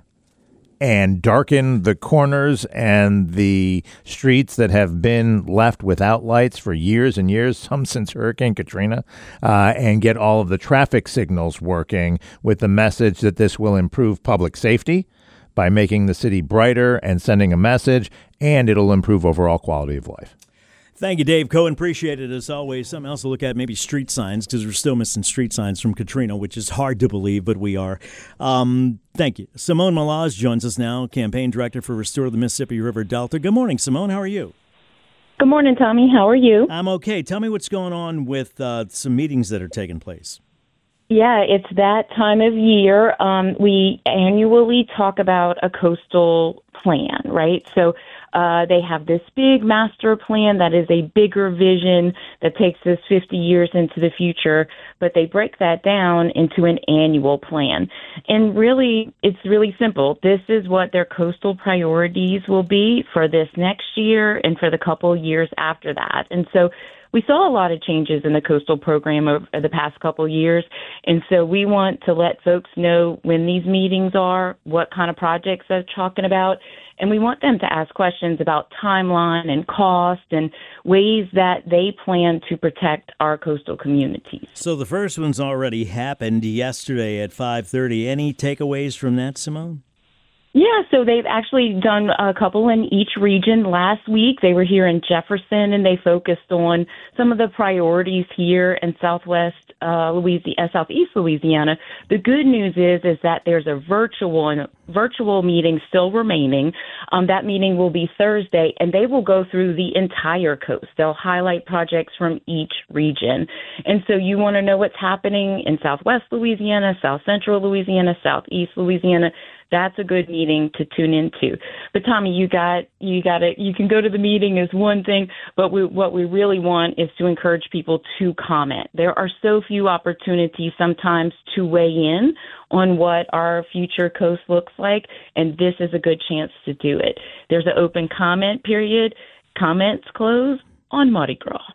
[SPEAKER 9] and darken the corners and the streets that have been left without lights for years and years, some since Hurricane Katrina, uh, and get all of the traffic signals working with the message that this will improve public safety by making the city brighter and sending a message, and it'll improve overall quality of life.
[SPEAKER 1] Thank you, Dave Cohen. Appreciate it as always. Something else to look at, maybe street signs, because we're still missing street signs from Katrina, which is hard to believe, but we are. Um, thank you. Simone Maloz joins us now, campaign director for Restore the Mississippi River Delta. Good morning, Simone. How are you?
[SPEAKER 10] Good morning, Tommy. How are you?
[SPEAKER 1] I'm okay. Tell me what's going on with uh, some meetings that are taking place.
[SPEAKER 10] Yeah, it's that time of year. Um, we annually talk about a coastal plan, right? So uh, they have this big master plan that is a bigger vision that takes us fifty years into the future, but they break that down into an annual plan. And really, it's really simple. This is what their coastal priorities will be for this next year and for the couple years after that. And so we saw a lot of changes in the coastal program over the past couple of years, and so we want to let folks know when these meetings are, what kind of projects they're talking about, and we want them to ask questions about timeline and cost and ways that they plan to protect our coastal communities.
[SPEAKER 1] So the first one's already happened yesterday at five thirty. Any takeaways from that, Simone?
[SPEAKER 10] Yeah, so they've actually done a couple in each region. Last week, they were here in Jefferson, and they focused on some of the priorities here in Southwest uh, Louisiana, Southeast Louisiana. The good news is is that there's a virtual and virtual meeting still remaining. Um, that meeting will be Thursday, and they will go through the entire coast. They'll highlight projects from each region. And so you want to know what's happening in Southwest Louisiana, South Central Louisiana, Southeast Louisiana. That's a good meeting to tune into. But Tommy, you got you got it. You can go to the meeting is one thing, but we, what we really want is to encourage people to comment. There are so few opportunities sometimes to weigh in on what our future coast looks like, and this is a good chance to do it. There's an open comment period. Comments close on Mardi Gras.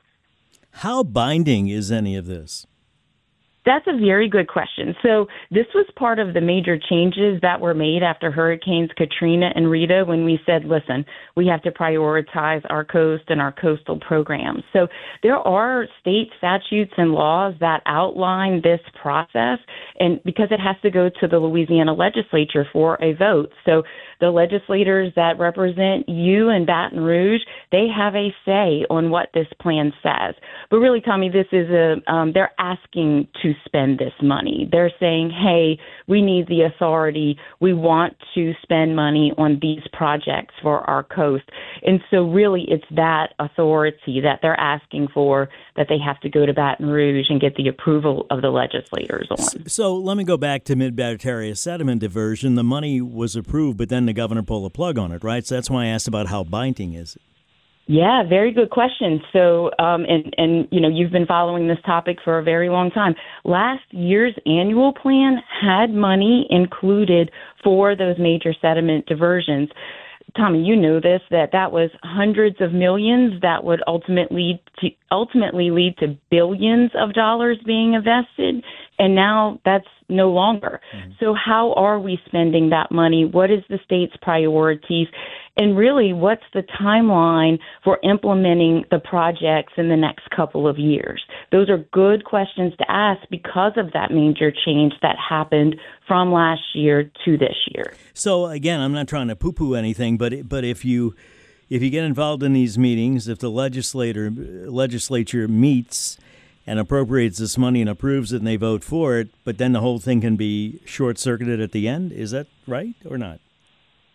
[SPEAKER 1] How binding is any of this?
[SPEAKER 10] That's a very good question. So this was part of the major changes that were made after Hurricanes Katrina and Rita when we said, listen, we have to prioritize our coast and our coastal programs. So there are state statutes and laws that outline this process, and because it has to go to the Louisiana legislature for a vote. So the legislators that represent you in Baton Rouge, they have a say on what this plan says. But really, Tommy, this is a, um, they're asking to spend this money. They're saying, hey, we need the authority. We want to spend money on these projects for our coast. And so really it's that authority that they're asking for that they have to go to Baton Rouge and get the approval of the legislators on.
[SPEAKER 1] So let me go back to Mid-Barataria sediment diversion. The money was approved, but then the governor pulled the plug on it, right? So that's why I asked about how binding is it.
[SPEAKER 10] Yeah, very good question. So, um, and, and, you know, you've been following this topic for a very long time. Last year's annual plan had money included for those major sediment diversions. Tommy, you know this, that that was hundreds of millions that would ultimately lead to, ultimately lead to billions of dollars being invested, and now that's no longer. Mm-hmm. So how are we spending that money? What is the state's priorities? And really, what's the timeline for implementing the projects in the next couple of years? Those are good questions to ask because of that major change that happened from last year to this year.
[SPEAKER 1] So again, I'm not trying to poo-poo anything, but but if you if you get involved in these meetings, if the legislator legislature meets and appropriates this money and approves it and they vote for it, but then the whole thing can be short-circuited at the end, is that right or not?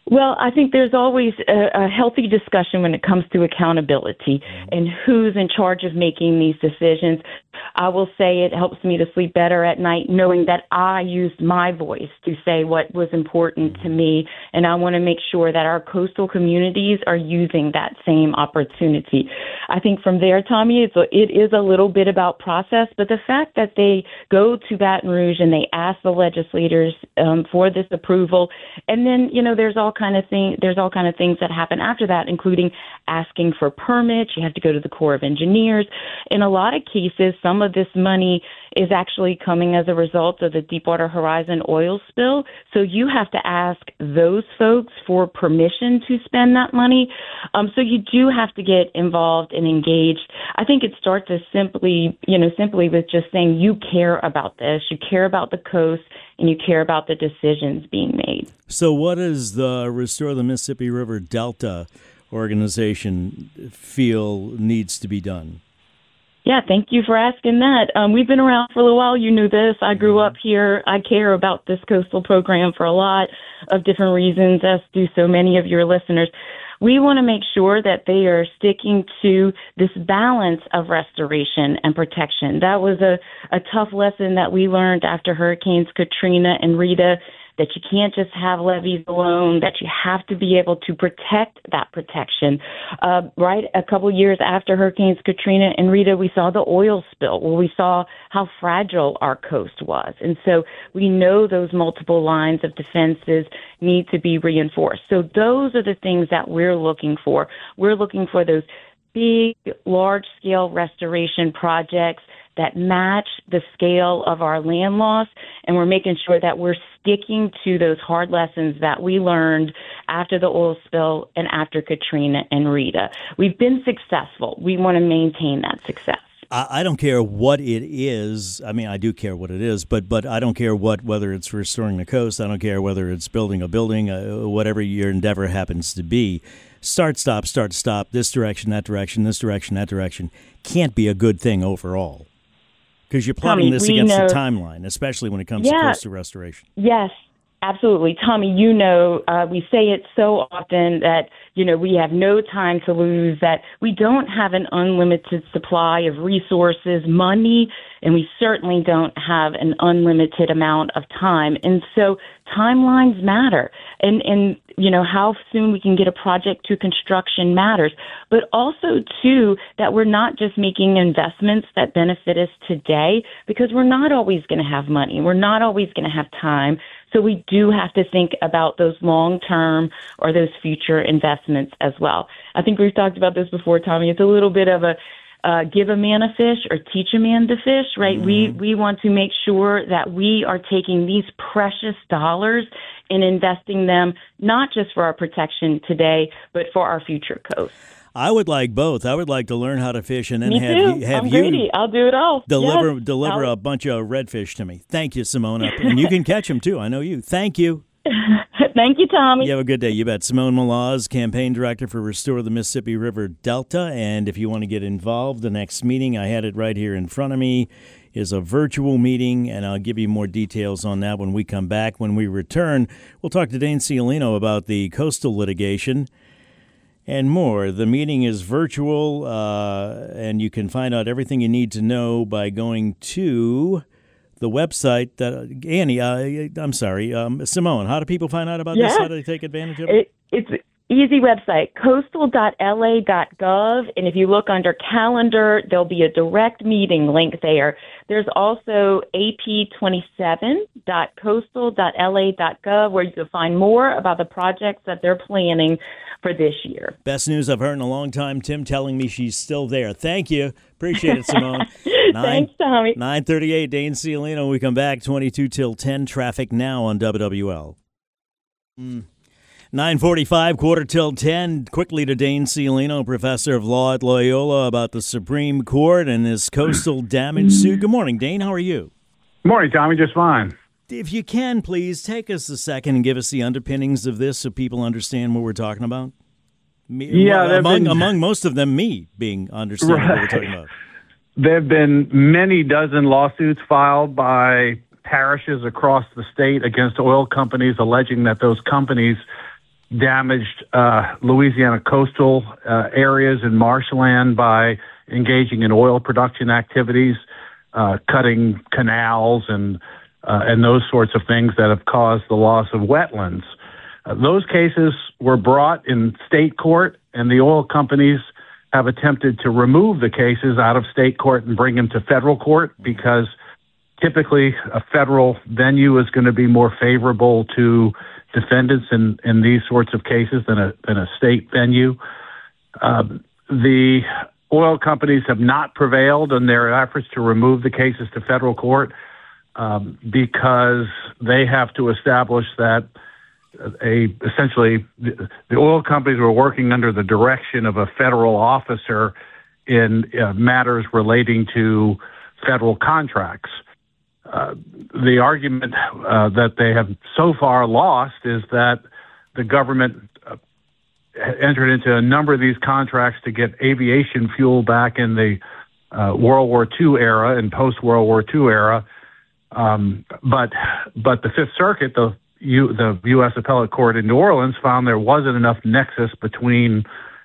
[SPEAKER 10] Well, I think there's always a, a healthy discussion when it comes to accountability and who's in charge of making these decisions. I will say it helps me to sleep better at night knowing that I used my voice to say what was important to me, and I want to make sure that our coastal communities are using that same opportunity. I think from there, Tommy, it's a, it is a little bit about process, but the fact that they go to Baton Rouge and they ask the legislators um, for this approval, and then, you know, there's all kind of thing, there's all kind of things that happen after that, including asking for permits. You have to go to the Corps of Engineers. In a lot of cases, some of this money is actually coming as a result of the Deepwater Horizon oil spill. So you have to ask those folks for permission to spend that money. Um, so you do have to get involved and engaged. I think it starts as simply, you know, simply with just saying you care about this, you care about the coast, and you care about the decisions being made.
[SPEAKER 1] So what does the Restore the Mississippi River Delta organization feel needs to be done?
[SPEAKER 10] Yeah, thank you for asking that. Um, we've been around for a little while. You knew this. I grew up here. I care about this coastal program for a lot of different reasons, as do so many of your listeners. We want to make sure that they are sticking to this balance of restoration and protection. That was a, a tough lesson that we learned after Hurricanes Katrina and Rita, that you can't just have levees alone, that you have to be able to protect that protection. Uh, right a couple years after Hurricanes Katrina and Rita, we saw the oil spill, where we saw how fragile our coast was. And so we know those multiple lines of defenses need to be reinforced. So those are the things that we're looking for. We're looking for those big, large-scale restoration projects that match the scale of our land loss, and we're making sure that we're sticking to those hard lessons that we learned after the oil spill and after Katrina and Rita. We've been successful. We want to maintain that success.
[SPEAKER 1] I don't care what it is. I mean, I do care what it is, but but I don't care what whether it's restoring the coast. I don't care whether it's building a building, uh, whatever your endeavor happens to be. Start, stop, start, stop, this direction, that direction, this direction, that direction can't be a good thing overall. Because you're plotting
[SPEAKER 10] Tommy,
[SPEAKER 1] this against
[SPEAKER 10] know,
[SPEAKER 1] the timeline, especially when it comes
[SPEAKER 10] yeah,
[SPEAKER 1] to coastal restoration.
[SPEAKER 10] Yes, absolutely. Tommy, you know, uh, we say it so often that, you know, we have no time to lose, that we don't have an unlimited supply of resources, money, and we certainly don't have an unlimited amount of time. And so timelines matter. And, and you know, how soon we can get a project to construction matters. But also, too, that we're not just making investments that benefit us today, because we're not always going to have money. We're not always going to have time. So we do have to think about those long-term or those future investments as well. I think we've talked about this before, Tommy. It's a little bit of a uh, give a man a fish or teach a man to fish, right? Mm-hmm. We we want to make sure that we are taking these precious dollars and investing them not just for our protection today, but for our future coast.
[SPEAKER 1] I would like both. I would like to learn how to fish and then
[SPEAKER 10] Me
[SPEAKER 1] have
[SPEAKER 10] too.
[SPEAKER 1] you have
[SPEAKER 10] I'm
[SPEAKER 1] you
[SPEAKER 10] greedy. I'll do it all.
[SPEAKER 1] deliver
[SPEAKER 10] yes.
[SPEAKER 1] deliver
[SPEAKER 10] I'll...
[SPEAKER 1] a bunch of redfish to me. Thank you, Simone. And you can catch them too. I know you. Thank you.
[SPEAKER 10] Thank you, Tommy.
[SPEAKER 1] You have a good day. You bet. Simone Maloz, campaign director for Restore the Mississippi River Delta. And if you want to get involved, the next meeting, I had it right here in front of me, is a virtual meeting, and I'll give you more details on that when we come back. When we return, we'll talk to Dane Ciolino about the coastal litigation and more. The meeting is virtual, uh, and you can find out everything you need to know by going to the website. That uh, Annie, uh, I'm sorry, um, Simone, how do people find out about
[SPEAKER 10] yeah.
[SPEAKER 1] this? How do they take advantage of it?
[SPEAKER 10] it it's easy website, coastal dot L A dot gov, and if you look under calendar, there'll be a direct meeting link there. There's also A P twenty-seven dot coastal dot L A dot gov, where you can find more about the projects that they're planning for this year.
[SPEAKER 1] Best news I've heard in a long time. Tim telling me she's still there. Thank you. Appreciate it, Simone. Nine,
[SPEAKER 10] Thanks, Tommy.
[SPEAKER 1] nine thirty-eight, Dane Ciolino. We come back twenty-two till ten. Traffic now on W W L. Mm. nine forty-five, quarter till ten. Quickly to Dane Ciolino, professor of law at Loyola, about the Supreme Court and this coastal damage suit. Good morning, Dane. How are you?
[SPEAKER 11] Good morning, Tommy. Just fine.
[SPEAKER 1] If you can, please take us a second and give us the underpinnings of this so people understand what we're talking about. Me,
[SPEAKER 11] yeah,
[SPEAKER 1] among
[SPEAKER 11] been,
[SPEAKER 1] among most of them, me being understanding
[SPEAKER 11] right.
[SPEAKER 1] what we're talking about.
[SPEAKER 11] There have been many dozen lawsuits filed by parishes across the state against oil companies, alleging that those companies damaged uh, Louisiana coastal uh, areas and marshland by engaging in oil production activities, uh, cutting canals and uh, and those sorts of things that have caused the loss of wetlands. Uh, those cases were brought in state court, and the oil companies have attempted to remove the cases out of state court and bring them to federal court because typically a federal venue is going to be more favorable to defendants in, in these sorts of cases than a, than a state venue. Um, the oil companies have not prevailed in their efforts to remove the cases to federal court um, because they have to establish that a essentially the, the oil companies were working under the direction of a federal officer in uh, matters relating to federal contracts. Uh, the argument uh, that they have so far lost is that the government uh, entered into a number of these contracts to get aviation fuel back in the uh, World War Two era and post-World War Two era. Um, but but the Fifth Circuit, the U, the U S Appellate Court in New Orleans, found there wasn't enough nexus between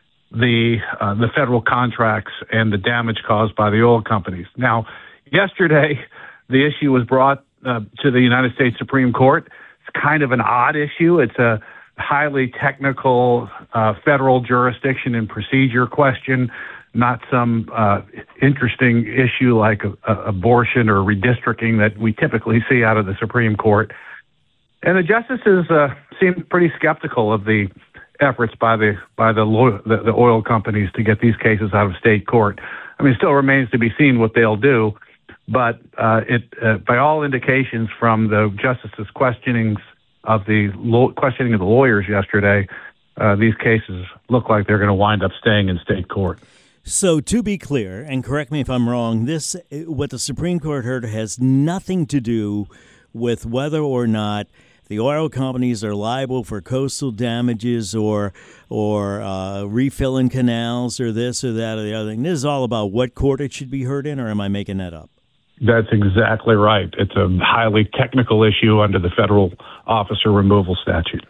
[SPEAKER 11] the uh, the federal contracts and the damage caused by the oil companies. Now, yesterday, the issue was brought uh, to the United States Supreme Court. It's kind of an odd issue. It's a highly technical uh, federal jurisdiction and procedure question, not some uh, interesting issue like a, a abortion or redistricting that we typically see out of the Supreme Court. And the justices uh, seem pretty skeptical of the efforts by the by the, lo- the the oil companies to get these cases out of state court. I mean, it still remains to be seen what they'll do. But uh, it, uh, by all indications from the justices' questionings of the lo- questioning of the lawyers yesterday, uh, these cases look like they're going to wind up staying in state court.
[SPEAKER 1] So to be clear, and correct me if I'm wrong, this what the Supreme Court heard has nothing to do with whether or not the oil companies are liable for coastal damages or or uh, refilling canals or this or that or the other thing. This is all about what court it should be heard in, or am I making that up?
[SPEAKER 11] That's exactly right. It's a highly technical issue under the federal officer removal statute.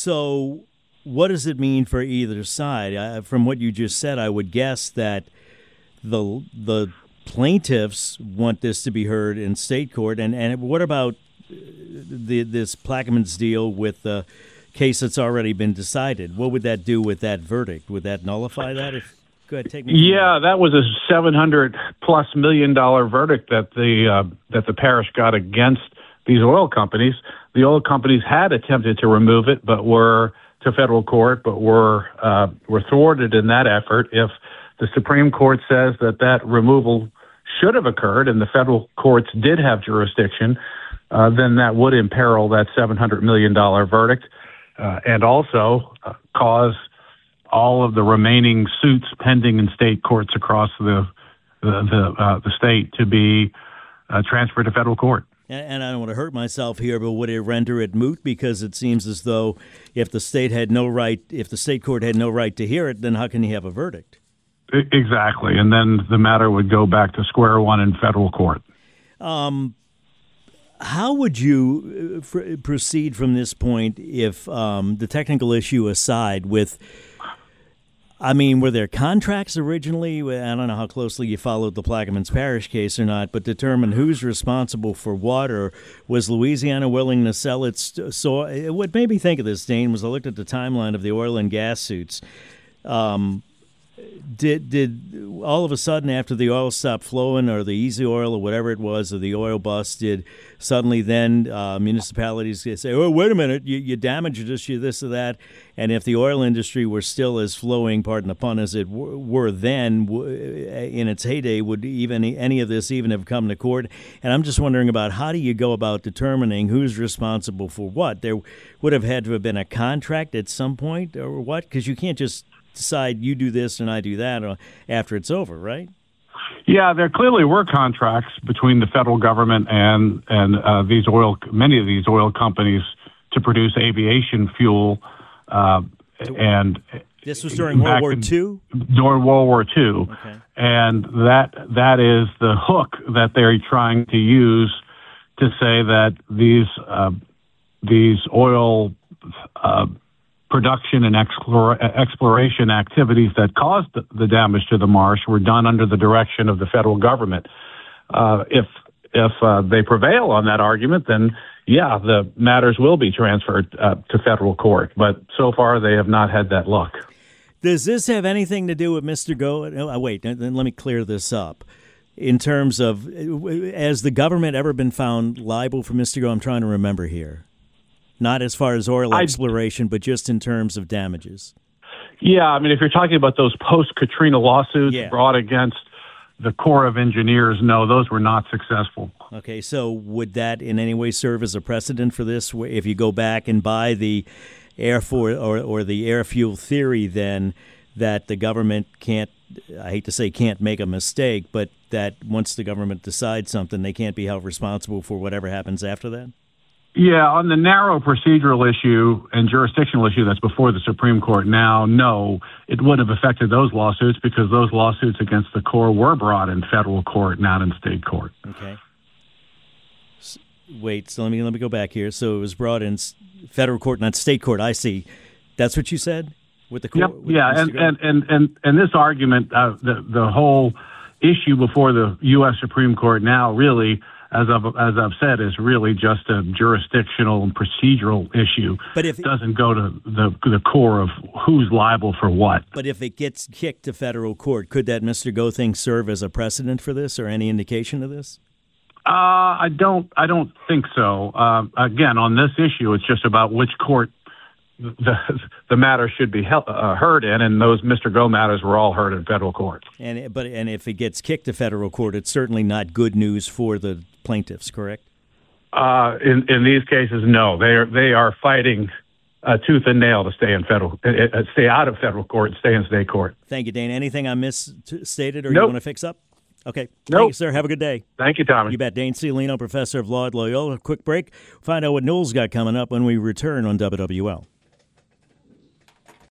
[SPEAKER 1] So what does it mean for either side? Uh, from what you just said, I would guess that the the plaintiffs want this to be heard in state court. And, and what about the this Plaquemines deal with the case that's already been decided? What would that do with that verdict? Would that nullify that? If Go ahead, take me.
[SPEAKER 11] Yeah, that was a seven hundred plus million dollar verdict that the uh, that the parish got against these oil companies. The oil companies had attempted to remove it, but were to federal court, but were uh, were thwarted in that effort. If the Supreme Court says that that removal should have occurred, and the federal courts did have jurisdiction, uh, then that would imperil that seven hundred million dollar verdict, uh, and also uh, cause all of the remaining suits pending in state courts across the the the, uh, the state to be uh, transferred to federal court.
[SPEAKER 1] And I don't want to hurt myself here, but would it render it moot? Because it seems as though if the state had no right, if the state court had no right to hear it, then how can you have a verdict?
[SPEAKER 11] Exactly, and then the matter would go back to square one in federal court.
[SPEAKER 1] Um, how would you f- proceed from this point if um, the technical issue aside with? I mean, were there contracts originally? I don't know how closely you followed the Plaquemines Parish case or not, but determine who's responsible for what, or was Louisiana willing to sell its soil? What made me think of this, Dane, was I looked at the timeline of the oil and gas suits. Um, did did all of a sudden after the oil stopped flowing, or the easy oil or whatever it was, or the oil bust, did suddenly then uh, municipalities say, oh, wait a minute, you, you damaged us, you this or that? And if the oil industry were still as flowing, pardon the pun, as it w- were then w- in its heyday, would even any of this even have come to court? And I'm just wondering about how do you go about determining who's responsible for what? There would have had to have been a contract at some point or what? Because you can't just decide you do this and I do that after it's over, right?
[SPEAKER 11] Yeah, there clearly were contracts between the federal government and and uh, these oil, many of these oil companies to produce aviation fuel. Uh, and
[SPEAKER 1] this was during World War Two?
[SPEAKER 11] During World War Two.
[SPEAKER 1] Okay.
[SPEAKER 11] And that that is the hook that they're trying to use to say that these uh, these oil uh, production and explore, exploration activities that caused the, the damage to the marsh were done under the direction of the federal government. Uh, if if uh, they prevail on that argument, then yeah, the matters will be transferred uh, to federal court. But so far, they have not had that luck.
[SPEAKER 1] Does this have anything to do with Mister Go? Oh, wait, let me clear this up. In terms of, has the government ever been found liable for Mister Go? I'm trying to remember here. Not as far as oil
[SPEAKER 11] I,
[SPEAKER 1] exploration, but just in terms of damages.
[SPEAKER 11] Yeah, I mean, if you're talking about those post-Katrina lawsuits
[SPEAKER 1] yeah.
[SPEAKER 11] brought against the Corps of Engineers, no, those were not successful.
[SPEAKER 1] Okay, so would that in any way serve as a precedent for this? If you go back and buy the air for or, or the air fuel theory, then that the government can't, I hate to say can't make a mistake, but that once the government decides something, they can't be held responsible for whatever happens after that?
[SPEAKER 11] Yeah, on the narrow procedural issue and jurisdictional issue that's before the Supreme Court now, no, it wouldn't have affected those lawsuits because those lawsuits against the Corps were brought in federal court, not in state court.
[SPEAKER 1] Okay. S- wait, so let me let me go back here. So it was brought in s- federal court, not state court. I see. That's what you said with the court.
[SPEAKER 11] Yep. Yeah, and, and and and and this argument, uh, the the whole issue before the U S Supreme Court now, really, as I've as I've said, is really just a jurisdictional and procedural issue.
[SPEAKER 1] But if
[SPEAKER 11] it doesn't go to the the core of who's liable for what.
[SPEAKER 1] But if it gets kicked to federal court, could that Mister Go thing serve as a precedent for this, or any indication of this?
[SPEAKER 11] Uh, I don't. I don't think so. Uh, again, on this issue, it's just about which court the the matter should be held, uh, heard in, and those Mister Go matters were all heard in federal court.
[SPEAKER 1] And but and if it gets kicked to federal court, it's certainly not good news for the plaintiffs, correct?
[SPEAKER 11] Uh, in in these cases, no. They are they are fighting uh, tooth and nail to stay in federal, uh, stay out of federal court, and stay in state court.
[SPEAKER 1] Thank you, Dane. Anything I misstated or
[SPEAKER 11] nope.
[SPEAKER 1] you want to fix up? Okay.
[SPEAKER 11] Nope.
[SPEAKER 1] Thank you, sir. Have a good day.
[SPEAKER 11] Thank you, Tommy.
[SPEAKER 1] You bet. Dane Ciolino, professor of law at Loyola. Quick break. Find out what Noel's got coming up when we return on W W L.